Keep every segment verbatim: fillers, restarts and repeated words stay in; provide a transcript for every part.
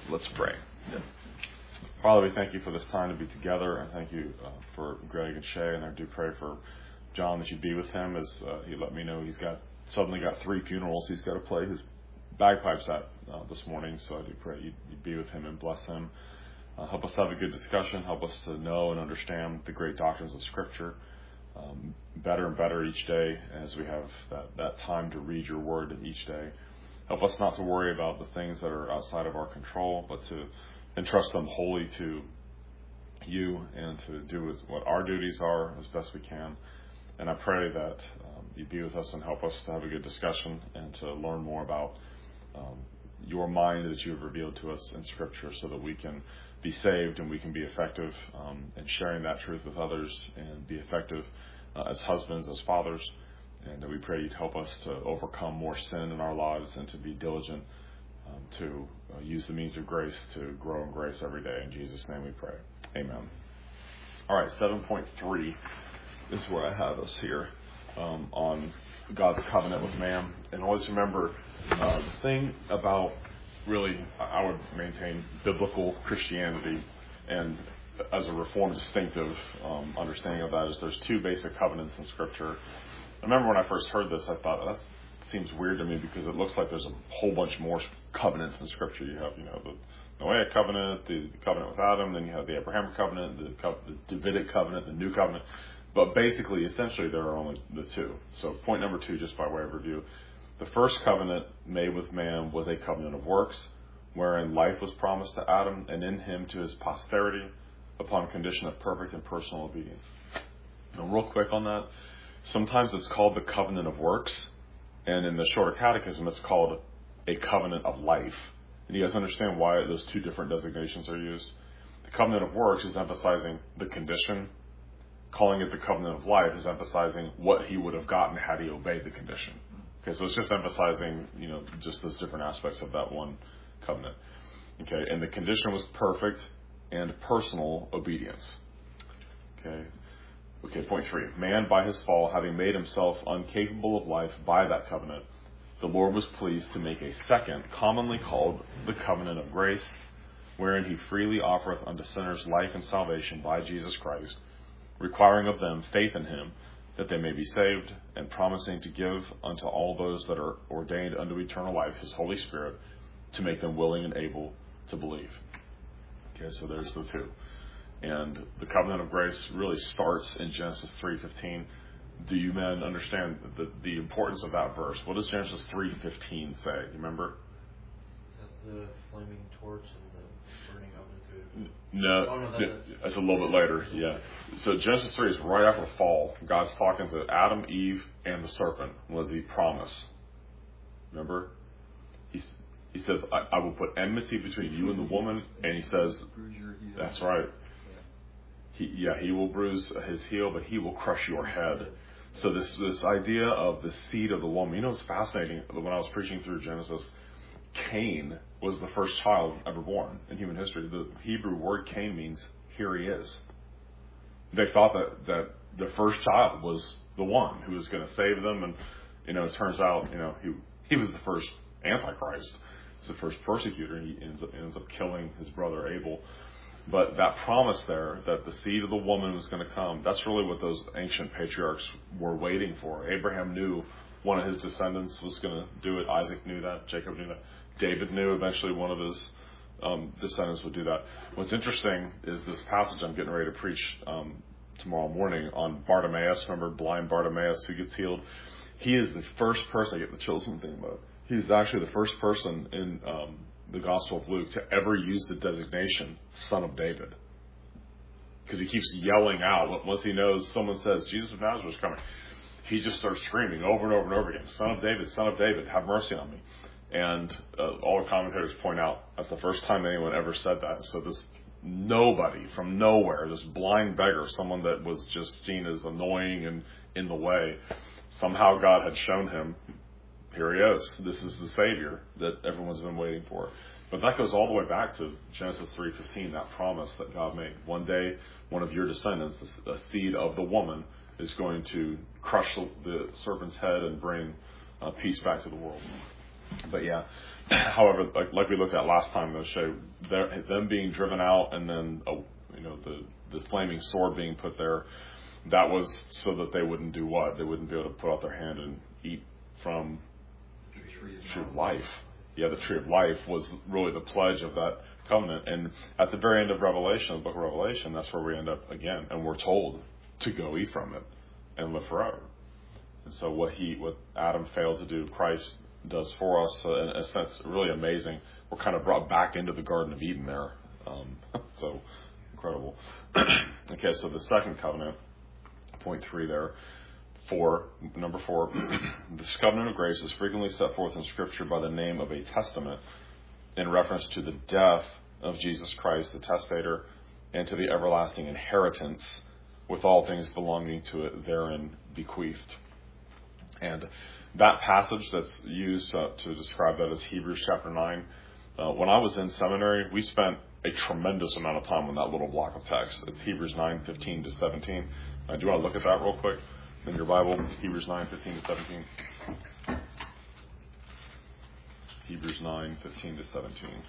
Let's pray. Yeah. Father, we thank you for this time to be together. I thank you uh, for Greg and Shay, and I do pray for John that you be with him as uh, he let me know he's got suddenly got three funerals he's got to play his bagpipes at uh, this morning. So I do pray you be with him and bless him. Uh, help us have a good discussion. Help us to know and understand the great doctrines of Scripture um, better and better each day as we have that, that time to read your word each day. Help us not to worry about the things that are outside of our control, but to entrust them wholly to you and to do what our duties are as best we can. And I pray that um, you be with us and help us to have a good discussion and to learn more about um, your mind that you have revealed to us in Scripture so that we can be saved and we can be effective um, in sharing that truth with others and be effective uh, as husbands, as fathers. And we pray you'd help us to overcome more sin in our lives and to be diligent um, to uh, use the means of grace to grow in grace every day. In Jesus' name we pray. Amen. All right, seven point three is where I have us here um, on God's covenant with man. And always remember uh, the thing about really, I would maintain biblical Christianity, and as a Reformed distinctive um, understanding of that is there's two basic covenants in Scripture. I remember when I first heard this, I thought, that seems weird to me because it looks like there's a whole bunch more covenants in Scripture. You have, you know, the Noahic covenant, the covenant with Adam, then you have the Abrahamic covenant, the, co- the Davidic covenant, the New Covenant. But basically, essentially, there are only the two. So point number two, just by way of review. The first covenant made with man was a covenant of works, wherein life was promised to Adam and in him to his posterity upon condition of perfect and personal obedience. Now, real quick on that. Sometimes it's called the covenant of works, and in the Shorter Catechism, it's called a covenant of life. And you guys understand why those two different designations are used? The covenant of works is emphasizing the condition. Calling it the covenant of life is emphasizing what he would have gotten had he obeyed the condition. Okay, so it's just emphasizing, you know, just those different aspects of that one covenant. Okay, and the condition was perfect and personal obedience. Okay. Okay, point three. Man, by his fall, having made himself incapable of life by that covenant, the Lord was pleased to make a second, commonly called the covenant of grace, wherein he freely offereth unto sinners life and salvation by Jesus Christ, requiring of them faith in him, that they may be saved, and promising to give unto all those that are ordained unto eternal life his Holy Spirit, to make them willing and able to believe. Okay, so there's the two. And the covenant of grace really starts in Genesis three fifteen. Do you men understand the, the importance of that verse? What does Genesis three fifteen say? You remember? Is that the flaming torch and the burning oven? No, oh, no that, that's a little bit later. Yeah. So Genesis three is right after the fall. God's talking to Adam, Eve, and the serpent. What does he promise? Remember? He's, he says, I, I will put enmity between you and the woman. And he says, that's right. He, yeah, he will bruise his heel, but he will crush your head. So this this idea of the seed of the woman, you know, it's fascinating. When I was preaching through Genesis, Cain was the first child ever born in human history. The Hebrew word Cain means here he is. They thought that, that the first child was the one who was going to save them, and you know, it turns out, you know, he he was the first Antichrist. He's the first persecutor, and he ends up ends up killing his brother Abel. But that promise there, that the seed of the woman was going to come, that's really what those ancient patriarchs were waiting for. Abraham knew one of his descendants was going to do it. Isaac knew that. Jacob knew that. David knew eventually one of his um, descendants would do that. What's interesting is this passage I'm getting ready to preach um, tomorrow morning on Bartimaeus. Remember blind Bartimaeus who gets healed? He is the first person, I get the chills when thinking about it. He's actually the first person in um, the Gospel of Luke to ever use the designation Son of David. Because he keeps yelling out. Once he knows someone says, Jesus of Nazareth is coming, he just starts screaming over and over and over again, Son of David, Son of David, have mercy on me. And uh, all the commentators point out that's the first time anyone ever said that. So this nobody from nowhere, this blind beggar, someone that was just seen as annoying and in the way, somehow God had shown him, here he is. This is the Savior that everyone's been waiting for. But that goes all the way back to Genesis three fifteen, that promise that God made. One day, one of your descendants, a seed of the woman, is going to crush the serpent's head and bring uh, peace back to the world. But yeah, however, like, like we looked at last time, though, Shay, them being driven out and then, uh, you know, the, the flaming sword being put there, that was so that they wouldn't do what? They wouldn't be able to put out their hand and eat from the tree of life. Yeah, the tree of life was really the pledge of that covenant. And at the very end of Revelation, the book of Revelation, that's where we end up again. And we're told to go eat from it and live forever. And so what he, what Adam failed to do, Christ does for us. So in a sense, really amazing. We're kind of brought back into the Garden of Eden there. Um, so incredible. Okay, so the second covenant, point three there. Four, number four, this covenant of grace is frequently set forth in Scripture by the name of a testament in reference to the death of Jesus Christ, the testator, and to the everlasting inheritance with all things belonging to it therein bequeathed. And that passage that's used uh, to describe that is Hebrews chapter nine. Uh, when I was in seminary, we spent a tremendous amount of time on that little block of text. It's Hebrews nine, fifteen to seventeen. Uh, do you want to look at that real quick in your Bible? Hebrews nine, fifteen to seventeen. Hebrews nine, fifteen to seventeen.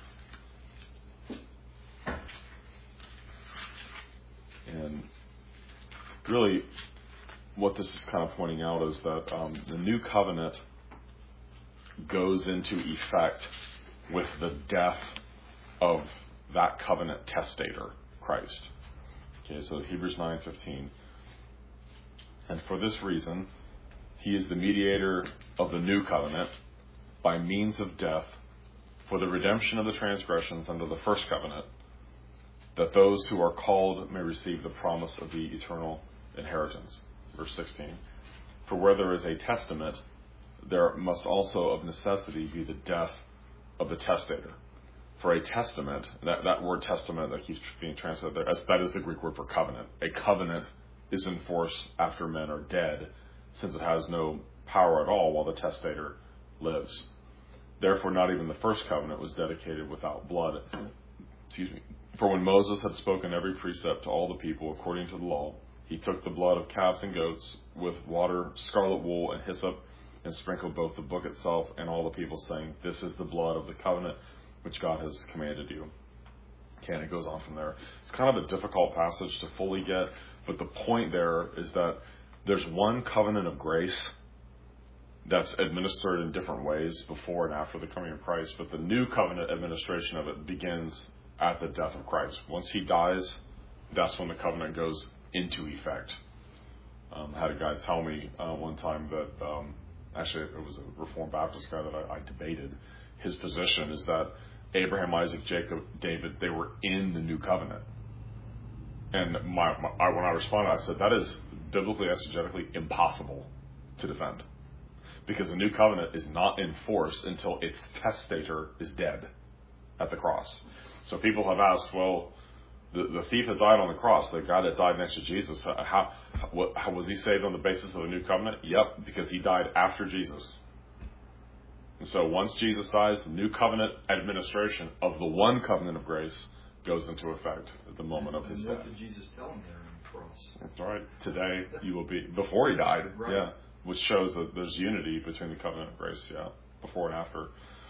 And really, what this is kind of pointing out is that um, the new covenant goes into effect with the death of that covenant testator, Christ. Okay, so Hebrews nine fifteen. And for this reason, he is the mediator of the new covenant by means of death for the redemption of the transgressions under the first covenant, that those who are called may receive the promise of the eternal inheritance. Verse sixteen. For where there is a testament, there must also of necessity be the death of the testator. For a testament, that, that word testament that keeps being translated there, that is the Greek word for covenant. A covenant is in force after men are dead, since it has no power at all while the testator lives. Therefore, not even the first covenant was dedicated without blood. Excuse me. For when Moses had spoken every precept to all the people according to the law, he took the blood of calves and goats with water, scarlet wool, and hyssop, and sprinkled both the book itself and all the people, saying, "This is the blood of the covenant which God has commanded you." Okay, and it goes on from there. It's kind of a difficult passage to fully get, but the point there is that there's one covenant of grace that's administered in different ways before and after the coming of Christ, but the new covenant administration of it begins at the death of Christ. Once he dies, that's when the covenant goes into effect. Um, I had a guy tell me uh, one time that, um, actually it was a Reformed Baptist guy that I, I debated. His position is that Abraham, Isaac, Jacob, David, they were in the new covenant. And my, my, I, when I responded, I said, that is biblically, exegetically impossible to defend. Because the new covenant is not in force until its testator is dead at the cross. So people have asked, well, the, the thief that died on the cross, the guy that died next to Jesus, how, what, how was he saved on the basis of the new covenant? Yep, because he died after Jesus. And so once Jesus dies, the new covenant administration of the one covenant of grace goes into effect at the moment of his and death. what did Jesus tell him there on the cross? That's right. Today you will be, before he died, Right. yeah, which shows that there's unity between the covenant of grace, yeah, before and after.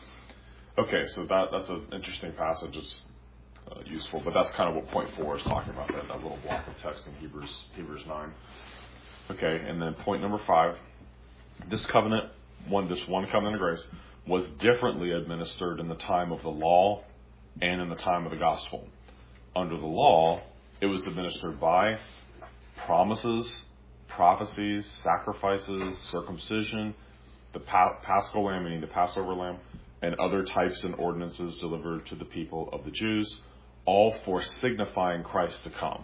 Okay, so that that's an interesting passage. It's uh, useful, but that's kind of what point four is talking about, that, that little block of text in Hebrews Hebrews nine. Okay, and then point number five, this covenant, one this one covenant of grace, was differently administered in the time of the law and in the time of the gospel. Under the law, it was administered by promises, prophecies, sacrifices, circumcision, the pa- paschal lamb, meaning the Passover lamb, and other types and ordinances delivered to the people of the Jews, all for signifying Christ to come,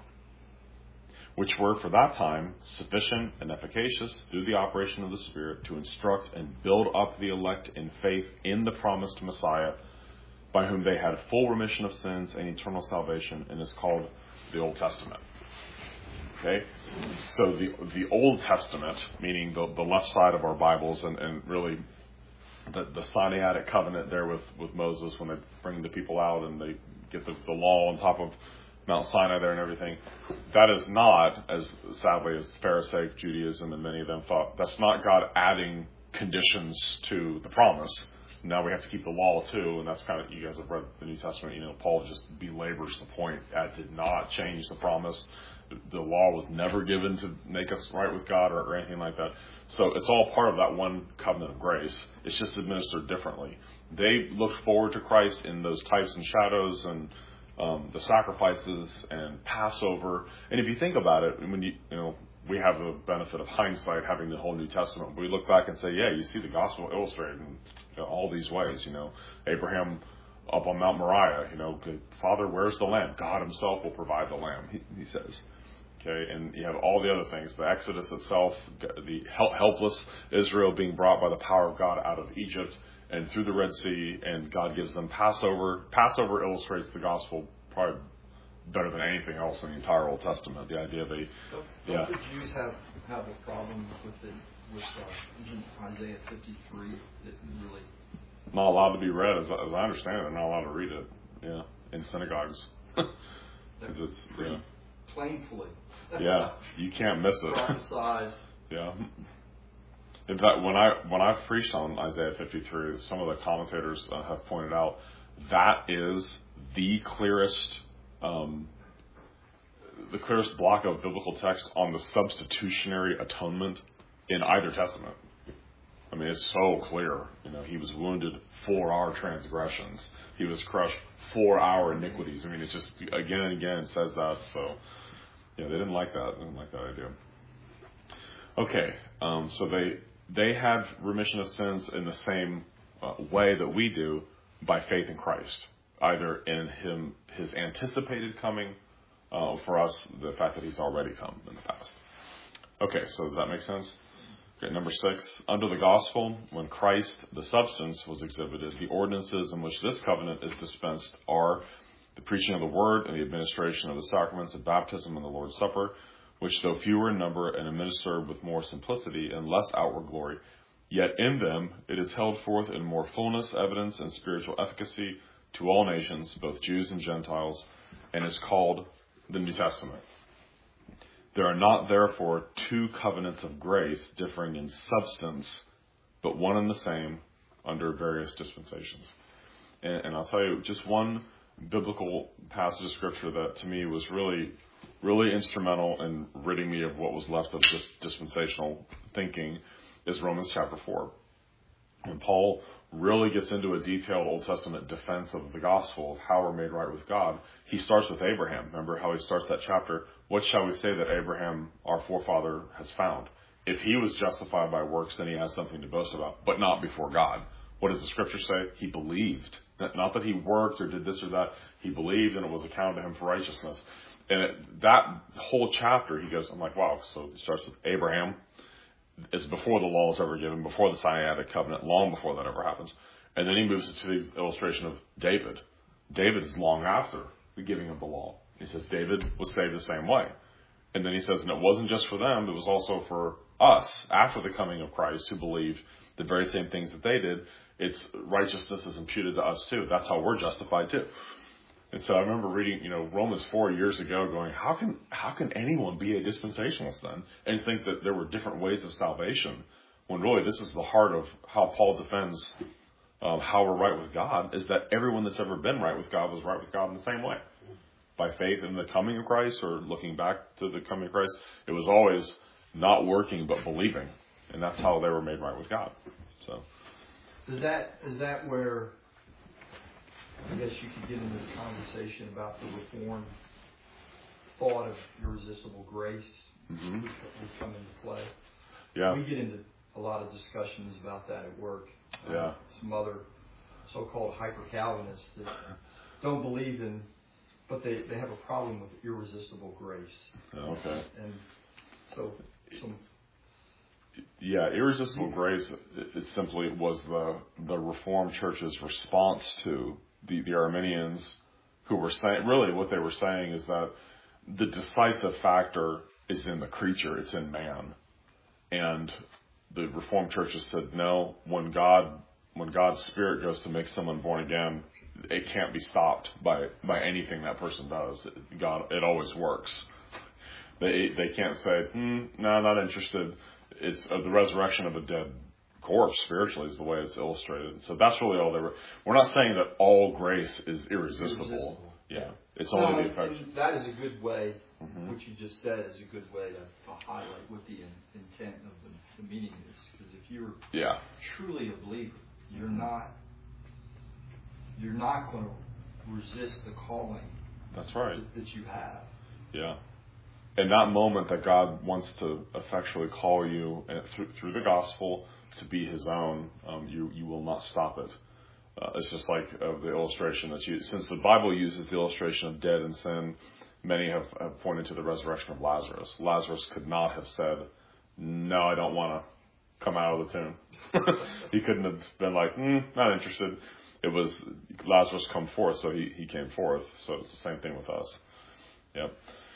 which were for that time sufficient and efficacious through the operation of the Spirit to instruct and build up the elect in faith in the promised Messiah, by whom they had full remission of sins and eternal salvation, and is called the Old Testament. Okay, so the the Old Testament, meaning the, the left side of our Bibles, and, and really the, the Sinaitic covenant there with, with Moses when they bring the people out and they get the, the law on top of Mount Sinai there and everything. That is not, as sadly as Pharisaic Judaism and many of them thought, that's not God adding conditions to the promise. now we have to keep the law too, and that's kind of, you guys have read the New Testament, you know, Paul just belabors the point. That did not change the promise. The law was never given to make us right with God or, or anything like that. So it's all part of that one covenant of grace. It's just administered differently. They looked forward to Christ in those types and shadows and um, the sacrifices and Passover. And if you think about it, when you, you know, we have the benefit of hindsight, having the whole New Testament. We look back and say, yeah, you see the gospel illustrated in, you know, all these ways. You know, Abraham up on Mount Moriah, you know, Father, where's the lamb? God himself will provide the lamb, he, he says. Okay, and you have all the other things, the Exodus itself, the helpless Israel being brought by the power of God out of Egypt and through the Red Sea, and God gives them Passover. Passover illustrates the gospel probably better than anything else in the entire Old Testament. The idea they, don't, yeah. Don't the Jews have, have a problem with the with uh, isn't Isaiah fifty-three that really not allowed to be read, as, as I understand it. They're not allowed to read it. Yeah, in synagogues. it's, yeah. Plainfully. Yeah, you can't miss it. Prophesied. Yeah. In fact, when I when I preached on Isaiah fifty-three, some of the commentators uh, have pointed out that is the clearest um, the clearest block of biblical text on the substitutionary atonement in either testament. I mean, it's so clear. You know, he was wounded for our transgressions. He was crushed for our iniquities. I mean, it's just again and again it says that. So, yeah, they didn't like that. They didn't like that idea. Okay, um, so they they had remission of sins in the same uh, way that we do by faith in Christ, either in him his anticipated coming, uh, for us the fact that he's already come in the past. Okay, so does that make sense? Okay, number six, under the gospel, when Christ, the substance, was exhibited, the ordinances in which this covenant is dispensed are the preaching of the word and the administration of the sacraments of baptism and the Lord's Supper, which though fewer in number and administered with more simplicity and less outward glory, yet in them it is held forth in more fullness, evidence, and spiritual efficacy to all nations, both Jews and Gentiles, and is called the New Testament. There are not, therefore, two covenants of grace differing in substance, but one and the same under various dispensations. And, and I'll tell you, just one biblical passage of Scripture that to me was really, really instrumental in ridding me of what was left of this dispensational thinking is Romans chapter four. And Paul really gets into a detailed Old Testament defense of the gospel, of how we're made right with God. He starts with Abraham. Remember how he starts that chapter? What shall we say that Abraham, our forefather, has found? If he was justified by works, then he has something to boast about, but not before God. What does the Scripture say? He believed. Not that he worked or did this or that. He believed, and it was accounted to him for righteousness. And it, that whole chapter, he goes, I'm like, wow. So it starts with Abraham. It's before the law is ever given, before the Sinaitic covenant, long before that ever happens. And then he moves to the illustration of David. David is long after the giving of the law. He says David was saved the same way. And then he says, and it wasn't just for them, it was also for us, after the coming of Christ, who believed the very same things that they did. Its righteousness is imputed to us too. That's how we're justified too. And so I remember reading, you know, Romans four years ago going, how can how can anyone be a dispensationalist then and think that there were different ways of salvation when really this is the heart of how Paul defends um, how we're right with God, is that everyone that's ever been right with God was right with God in the same way. By faith in the coming of Christ or looking back to the coming of Christ, it was always not working but believing. And that's how they were made right with God. So, Is that is that where I guess you could get into the conversation about the Reformed thought of irresistible grace mm-hmm. would come into play? Yeah. We get into a lot of discussions about that at work. Yeah. Um, some other so-called hyper-Calvinists that don't believe in, but they, they have a problem with irresistible grace. Okay. And so some... Yeah, irresistible grace, it, it simply was the the Reformed Church's response to the, the Arminians, who were saying, really what they were saying is that the decisive factor is in the creature, it's in man. And the Reformed churches said, no, when God, when God's Spirit goes to make someone born again, it can't be stopped by, by anything that person does. God, it always works. They they can't say, hmm, no, not interested. It's uh, the resurrection of a dead corpse spiritually is the way it's illustrated. So that's really all they were. We're not saying that all grace is irresistible. Irresistible. Yeah, it's No, only the and- effect. and that is a good way, Mhm. what you just said is a good way to, to highlight what the in, intent of the, the meaning is. Because if you're Yeah, truly a believer, you're not you're not going to resist the calling that's right. that, that you have. Yeah. And that moment that God wants to effectually call you uh, through, through the gospel to be His own, um, you you will not stop it. Uh, it's just like uh, the illustration that you, since the Bible uses the illustration of dead and sin, many have, have pointed to the resurrection of Lazarus. Lazarus could not have said, "No, I don't want to come out of the tomb." He couldn't have been like, mm, "Not interested." It was Lazarus come forth, so he he came forth. So it's the same thing with us. Yep.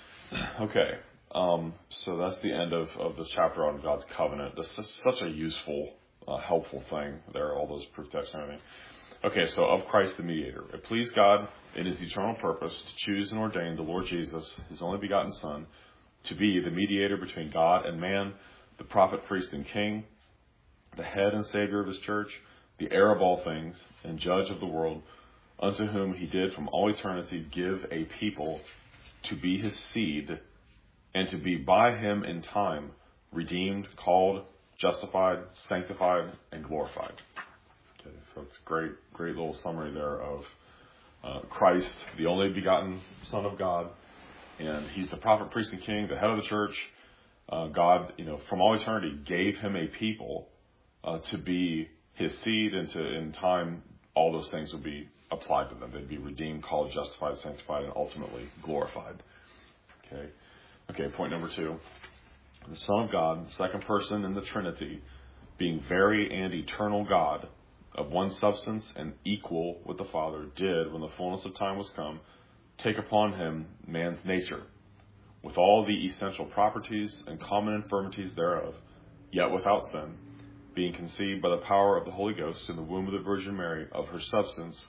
Okay, um, so that's the end of, of this chapter on God's covenant. This is such a useful, uh, helpful thing. There are all those proof texts and everything. Okay, so of Christ the mediator. It pleased God in His eternal purpose to choose and ordain the Lord Jesus, His only begotten Son, to be the mediator between God and man, the prophet, priest, and king, the head and Savior of His church, the heir of all things, and judge of the world, unto whom He did from all eternity give a people to be His seed, and to be by Him in time redeemed, called, justified, sanctified, and glorified. Okay, so it's a great, great little summary there of uh, Christ, the only begotten Son of God, and He's the prophet, priest, and king, the head of the church. Uh, God, you know, from all eternity gave Him a people uh, to be His seed, and to in time all those things would be applied to them. They'd be redeemed, called, justified, sanctified, and ultimately glorified. Okay. Okay, point number two. The Son of God, second person in the Trinity, being very and eternal God, of one substance and equal with the Father, did, when the fullness of time was come, take upon Him man's nature, with all the essential properties and common infirmities thereof, yet without sin, being conceived by the power of the Holy Ghost in the womb of the Virgin Mary, of her substance,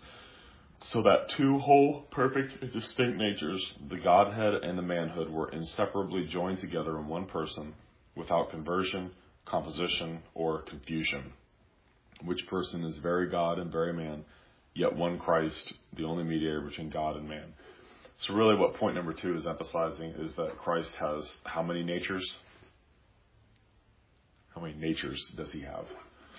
so that two whole, perfect, and distinct natures, the Godhead and the manhood, were inseparably joined together in one person, without conversion, composition, or confusion. Which person is very God and very man, yet one Christ, the only mediator between God and man. So really what point number two is emphasizing is that Christ has how many natures? How many natures does He have?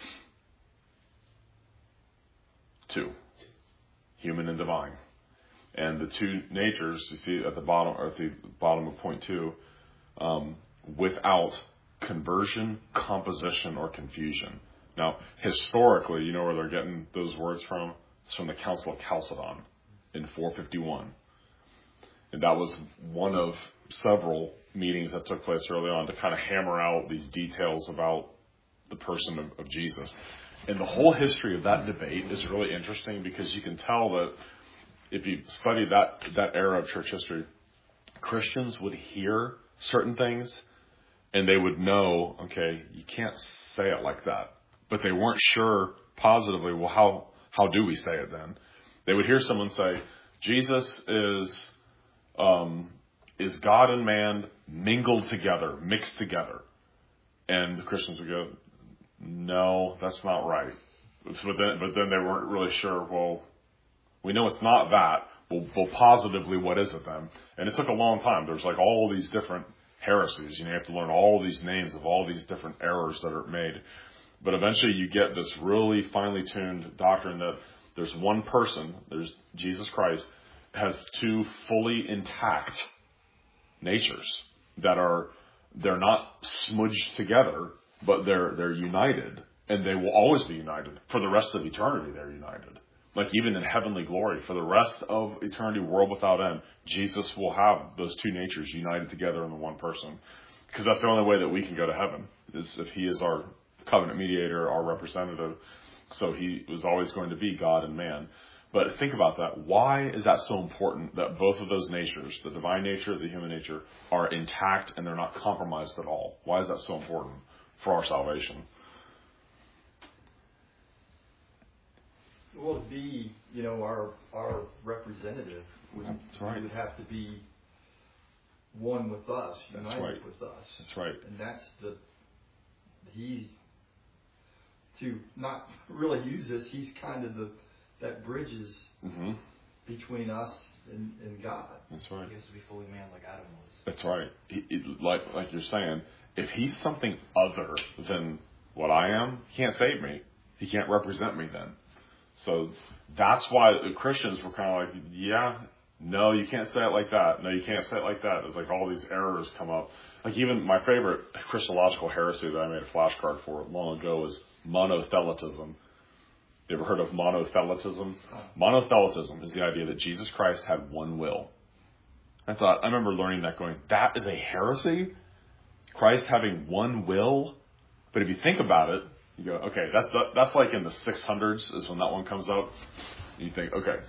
Two. Human and divine. And the two natures, you see at the bottom, or at the bottom of point two, um, without conversion, composition, or confusion. Now, historically, you know where they're getting those words from? It's from the Council of Chalcedon in four fifty-one. And that was one of several meetings that took place early on to kind of hammer out these details about the person of, of Jesus. And the whole history of that debate is really interesting, because you can tell that if you study that, that era of church history, Christians would hear certain things and they would know, okay, you can't say it like that. But they weren't sure positively, well, how, how do we say it then? They would hear someone say, Jesus is, um, is God and man mingled together, mixed together. And the Christians would go, no, that's not right. But then, but then they weren't really sure, well, we know it's not that. Well, well, positively, what is it then? And it took a long time. There's like all these different heresies. You know, you have to learn all these names of all these different errors that are made. But eventually you get this really finely tuned doctrine that there's one person, there's Jesus Christ, has two fully intact natures that are, they're not smudged together, but they're, they're united, and they will always be united. For the rest of eternity, they're united. Like even in heavenly glory, for the rest of eternity, world without end, Jesus will have those two natures united together in the one person. Because that's the only way that we can go to heaven, is if He is our covenant mediator, our representative. So He was always going to be God and man. But think about that. Why is that so important that both of those natures, the divine nature, the human nature, are intact and they're not compromised at all? Why is that so important for our salvation? Well, to be, you know, our our representative would, That's right. would have to be one with us, united right. with us. That's right. And that's the, He's, to not really use this. He's kind of the that bridges Mm-hmm. between us and, and God. That's right. He has to be fully man like Adam was. That's right. He, he, like like you're saying, if he's something other than what I am, he can't save me. He can't represent me then. So that's why the Christians were kind of like, yeah, no, you can't say it like that. No, you can't say it like that. It's like all these errors come up. Like even my favorite Christological heresy that I made a flashcard for long ago is monothelitism. You ever heard of monothelitism? Monothelitism is the idea that Jesus Christ had one will. I thought, I remember learning that going, that is a heresy? Christ having one will? But if you think about it, you go, okay, that's that's like in the six hundreds is when that one comes up. And you think, okay,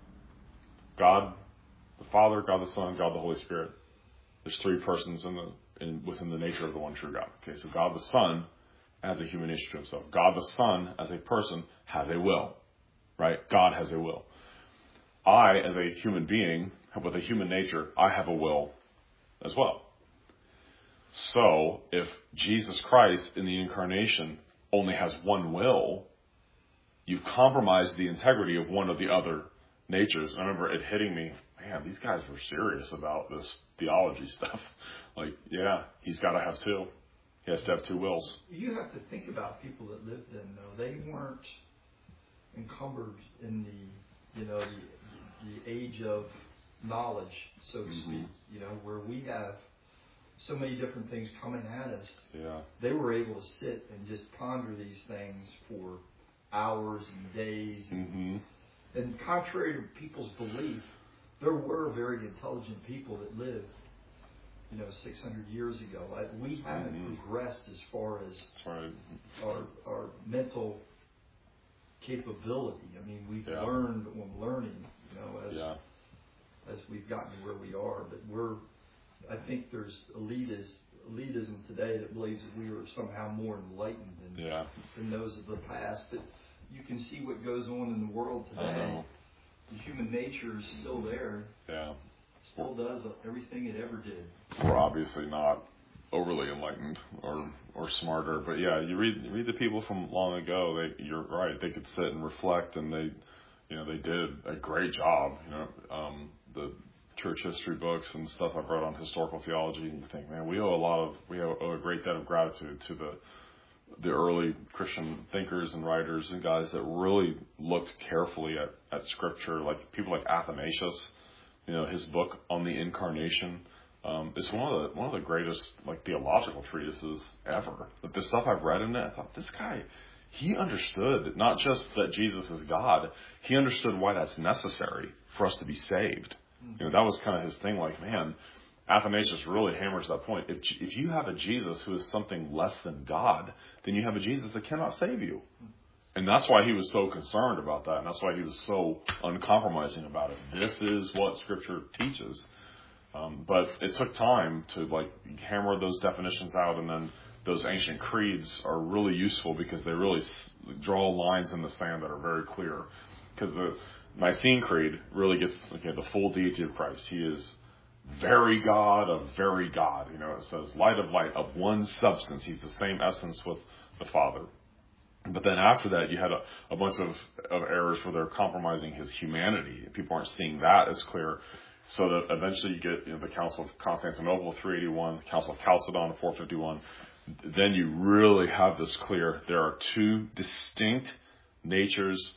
God the Father, God the Son, God the Holy Spirit. There's three persons in the in, within the nature of the one true God. Okay, so God the Son has a human nature to himself. God the Son, as a person, has a will. Right? God has a will. I, as a human being, with a human nature, I have a will as well. So, if Jesus Christ in the incarnation only has one will, you've compromised the integrity of one of the other natures. And I remember it hitting me, man, these guys were serious about this theology stuff. Like, yeah, he's got to have two. He has to have two wills. You have to think about people that lived then, though. They weren't encumbered in the, you know, the, the age of knowledge, so to Mm-hmm. speak. You know, where we have so many different things coming at us. Yeah. They were able to sit and just ponder these things for hours and days. Mm-hmm. And contrary to people's belief, there were very intelligent people that lived, you know, six hundred years ago. Like, we haven't Mm-hmm. progressed as far as That's right. our our mental capability. I mean, we've Yeah. learned on learning, you know, as Yeah. as we've gotten to where we are. But we're, I think there's elitis, elitism today that believes that we are somehow more enlightened than, Yeah. than those of the past. But you can see what goes on in the world I today. know. The human nature is still there, Yeah. still does everything it ever did. We're obviously not overly enlightened or or smarter, but yeah, you read you read the people from long ago. They, you're right. They could sit and reflect, and they, you know, they did a great job. You know, um, the church history books and stuff I've read on historical theology, and you think, man, we owe a lot of we owe, owe a great debt of gratitude to the the early Christian thinkers and writers and guys that really looked carefully at, at Scripture, like people like Athanasius. You know, his book on the Incarnation um, is one of the one of the greatest like theological treatises ever. But the stuff I've read in it, I thought, this guy, he understood not just that Jesus is God, he understood why that's necessary for us to be saved. Mm-hmm. You know, that was kind of his thing. Like, man, Athanasius really hammers that point. If if you have a Jesus who is something less than God, then you have a Jesus that cannot save you. And that's why he was so concerned about that, and that's why he was so uncompromising about it. This is what Scripture teaches. Um, but it took time to like hammer those definitions out, and then those ancient creeds are really useful because they really s- draw lines in the sand that are very clear. Because the Nicene Creed really gets okay, the full deity of Christ. He is very God of very God. You know, it says light of light of one substance. He's the same essence with the Father. But then after that, you had a, a bunch of, of errors where they're compromising his humanity. People aren't seeing that as clear. So that eventually you get, you know, the Council of Constantinople, three eighty-one, Council of Chalcedon, four fifty-one. Then you really have this clear. There are two distinct natures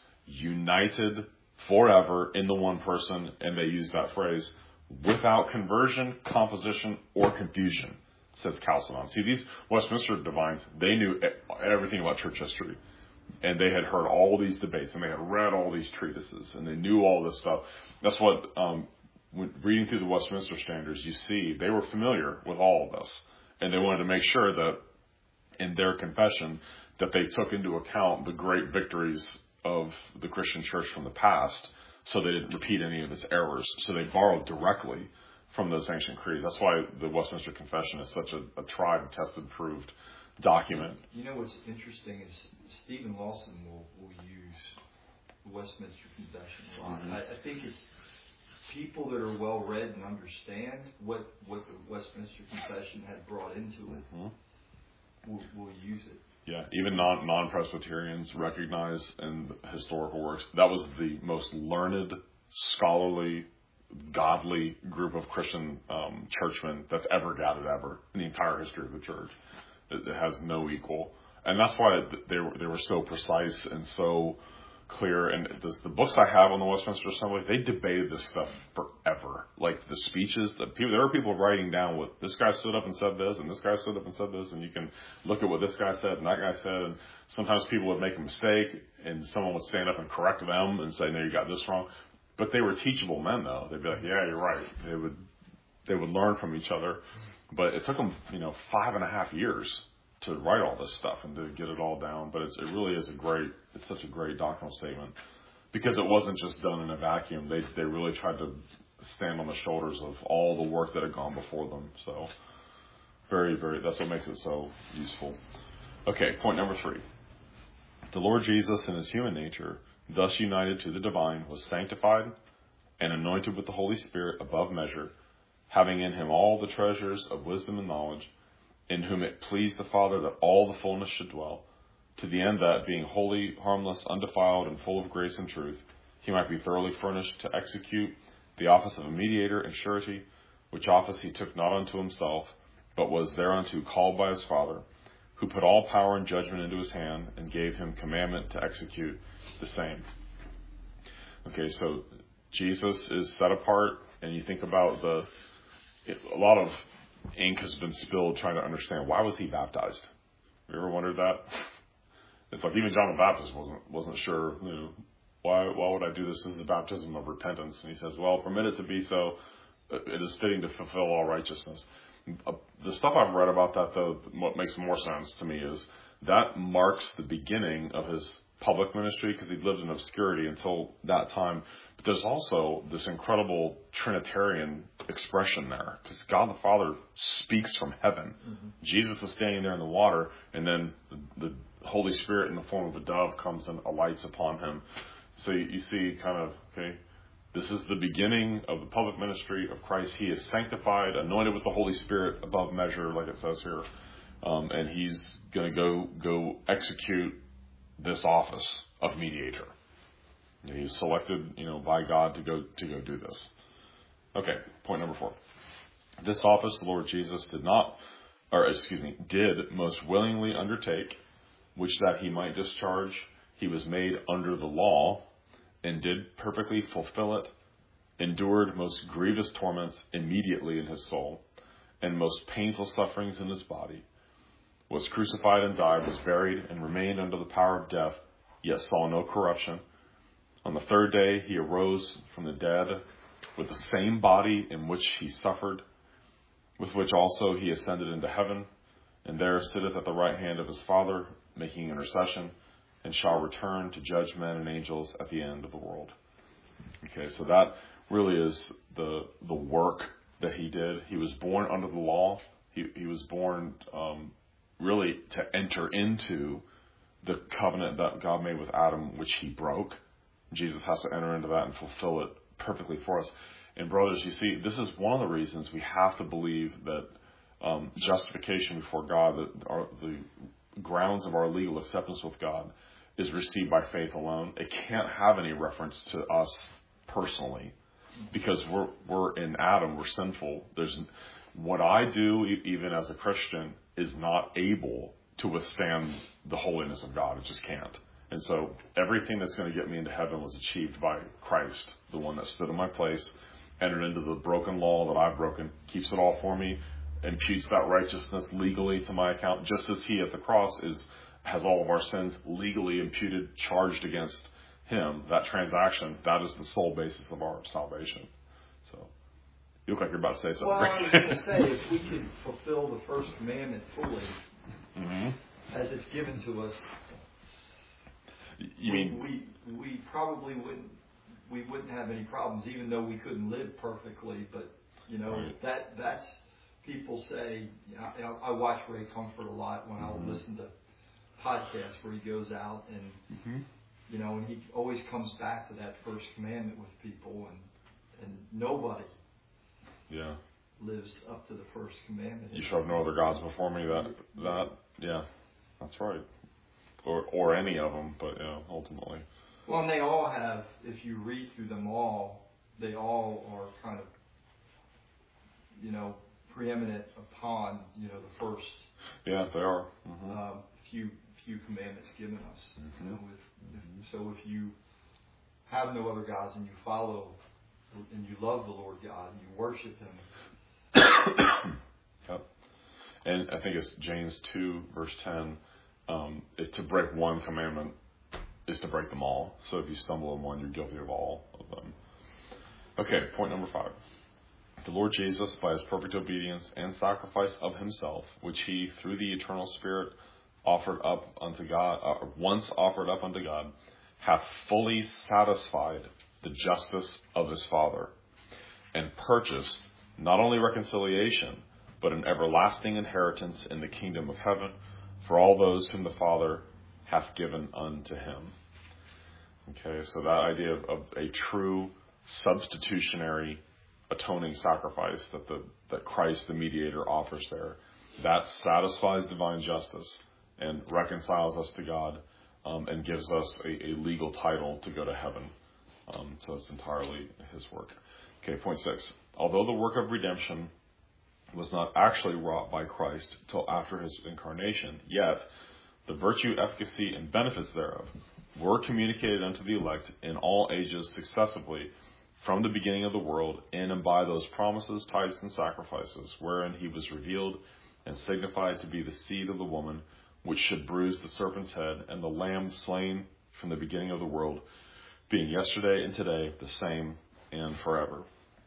united forever in the one person, and they use that phrase, without conversion, composition, or confusion, says Chalcedon. See, these Westminster divines, they knew everything about church history. And they had heard all these debates, and they had read all these treatises, and they knew all this stuff. That's what, um, when reading through the Westminster Standards, you see they were familiar with all of this. And they wanted to make sure that in their confession that they took into account the great victories of the Christian church from the past, so they didn't repeat any of its errors. So they borrowed directly from those ancient creeds. That's why the Westminster Confession is such a, a tried, tested, proved document. You know what's interesting is Stephen Lawson will, will use the Westminster Confession a lot. Mm-hmm. I, I think it's people that are well read and understand what, what the Westminster Confession had brought into it mm-hmm. will, will use it. Yeah, even non non Presbyterians recognize in historical works that was the most learned, scholarly, godly group of Christian um, churchmen that's ever gathered ever in the entire history of the church. It, it has no equal, and that's why they were they were so precise and so clear. And this, the books I have on the Westminster Assembly, they debated this stuff forever. Like the speeches, the people, there are people writing down what this guy stood up and said this, and this guy stood up and said this, and you can look at what this guy said and that guy said. And sometimes people would make a mistake, and someone would stand up and correct them and say, "No, you got this wrong." But they were teachable men, though. They'd be like, "Yeah, you're right." They would they would learn from each other. But it took them, you know, five and a half years to write all this stuff and to get it all down. But it's, it really is a great, it's such a great doctrinal statement because it wasn't just done in a vacuum. They they really tried to stand on the shoulders of all the work that had gone before them. So very, very, that's what makes it so useful. Okay, point number three. The Lord Jesus in his human nature, thus united to the divine, was sanctified and anointed with the Holy Spirit above measure, having in him all the treasures of wisdom and knowledge, in whom it pleased the Father that all the fullness should dwell, to the end that, being holy, harmless, undefiled, and full of grace and truth, he might be thoroughly furnished to execute the office of a mediator and surety, which office he took not unto himself, but was thereunto called by his Father, who put all power and judgment into his hand, and gave him commandment to execute the same. Okay, so Jesus is set apart, and you think about the, a lot of ink has been spilled trying to understand why was he baptized. You ever wondered that? It's like even John the Baptist wasn't wasn't sure. You know, why why would I do this? This is a baptism of repentance, and he says, "Well, permit it to be so. It is fitting to fulfill all righteousness." The stuff I've read about that, though, what makes more sense to me is that marks the beginning of his public ministry because he lived in obscurity until that time. But there's also this incredible Trinitarian expression there because God the Father speaks from heaven. Mm-hmm. Jesus is standing there in the water, and then the, the Holy Spirit in the form of a dove comes and alights upon him. So you, you see kind of, okay, this is the beginning of the public ministry of Christ. He is sanctified, anointed with the Holy Spirit above measure, like it says here. Um, and he's going to go go execute this office of mediator. He was selected, you know, by God to go to go do this. Okay, point number four. This office the Lord Jesus did not, or excuse me, did most willingly undertake, which that he might discharge, he was made under the law, and did perfectly fulfill it, endured most grievous torments immediately in his soul, and most painful sufferings in his body, was crucified and died, was buried, and remained under the power of death, yet saw no corruption. On the third day he arose from the dead with the same body in which he suffered, with which also he ascended into heaven, and there sitteth at the right hand of his Father, making intercession, and shall return to judge men and angels at the end of the world. Okay, so that really is the the work that he did. He was born under the law. He he was born um, really to enter into the covenant that God made with Adam, which he broke. Jesus has to enter into that and fulfill it perfectly for us. And brothers, you see, this is one of the reasons we have to believe that um, justification before God, that our, the grounds of our legal acceptance with God, is received by faith alone. It can't have any reference to us personally because we're we're in Adam, we're sinful. There's what I do, even as a Christian, is not able to withstand the holiness of God. It just can't. And so everything that's going to get me into heaven was achieved by Christ, the one that stood in my place, entered into the broken law that I've broken, keeps it all for me, imputes that righteousness legally to my account, just as he at the cross is has all of our sins legally imputed, charged against him. That transaction, that is the sole basis of our salvation. So you look like you're about to say something. Well, I was going to say, if we could fulfill the first commandment fully, mm-hmm. as it's given to us, you mean we, we we probably wouldn't we wouldn't have any problems, even though we couldn't live perfectly. But you know right. that that's people say. You know, I, I watch Ray Comfort a lot when I'll mm-hmm. listen to podcasts where he goes out and mm-hmm. you know, and he always comes back to that first commandment with people, and and nobody yeah lives up to the first commandment. You shall have no other gods before me. That that yeah, that's right. or or any of them, but you know, ultimately. Well, and they all have, if you read through them all, they all are kind of, you know, preeminent upon, you know, the first. Yeah, they are. Mm-hmm. Um, few few commandments given us. Mm-hmm. You know, with, mm-hmm. if, so if you have no other gods and you follow and you love the Lord God and you worship Him. Yep. And I think it's James two verse ten. Um, is to break one commandment is to break them all. So if you stumble in one, you're guilty of all of them. Okay, point number five. The Lord Jesus, by His perfect obedience and sacrifice of Himself, which He, through the eternal Spirit, offered up unto God, uh, once offered up unto God, hath fully satisfied the justice of His Father, and purchased not only reconciliation, but an everlasting inheritance in the kingdom of heaven for all those whom the Father hath given unto Him. Okay, so that idea of, of a true substitutionary atoning sacrifice that the that Christ the mediator offers there, that satisfies divine justice and reconciles us to God, um, and gives us a, a legal title to go to heaven. Um, so it's entirely His work. Okay, point six. Although the work of redemption was not actually wrought by Christ till after His incarnation, yet the virtue, efficacy, and benefits thereof were communicated unto the elect in all ages successively, from the beginning of the world, in and by those promises, tithes, and sacrifices, wherein He was revealed and signified to be the seed of the woman, which should bruise the serpent's head, and the Lamb slain from the beginning of the world, being yesterday and today the same and forever.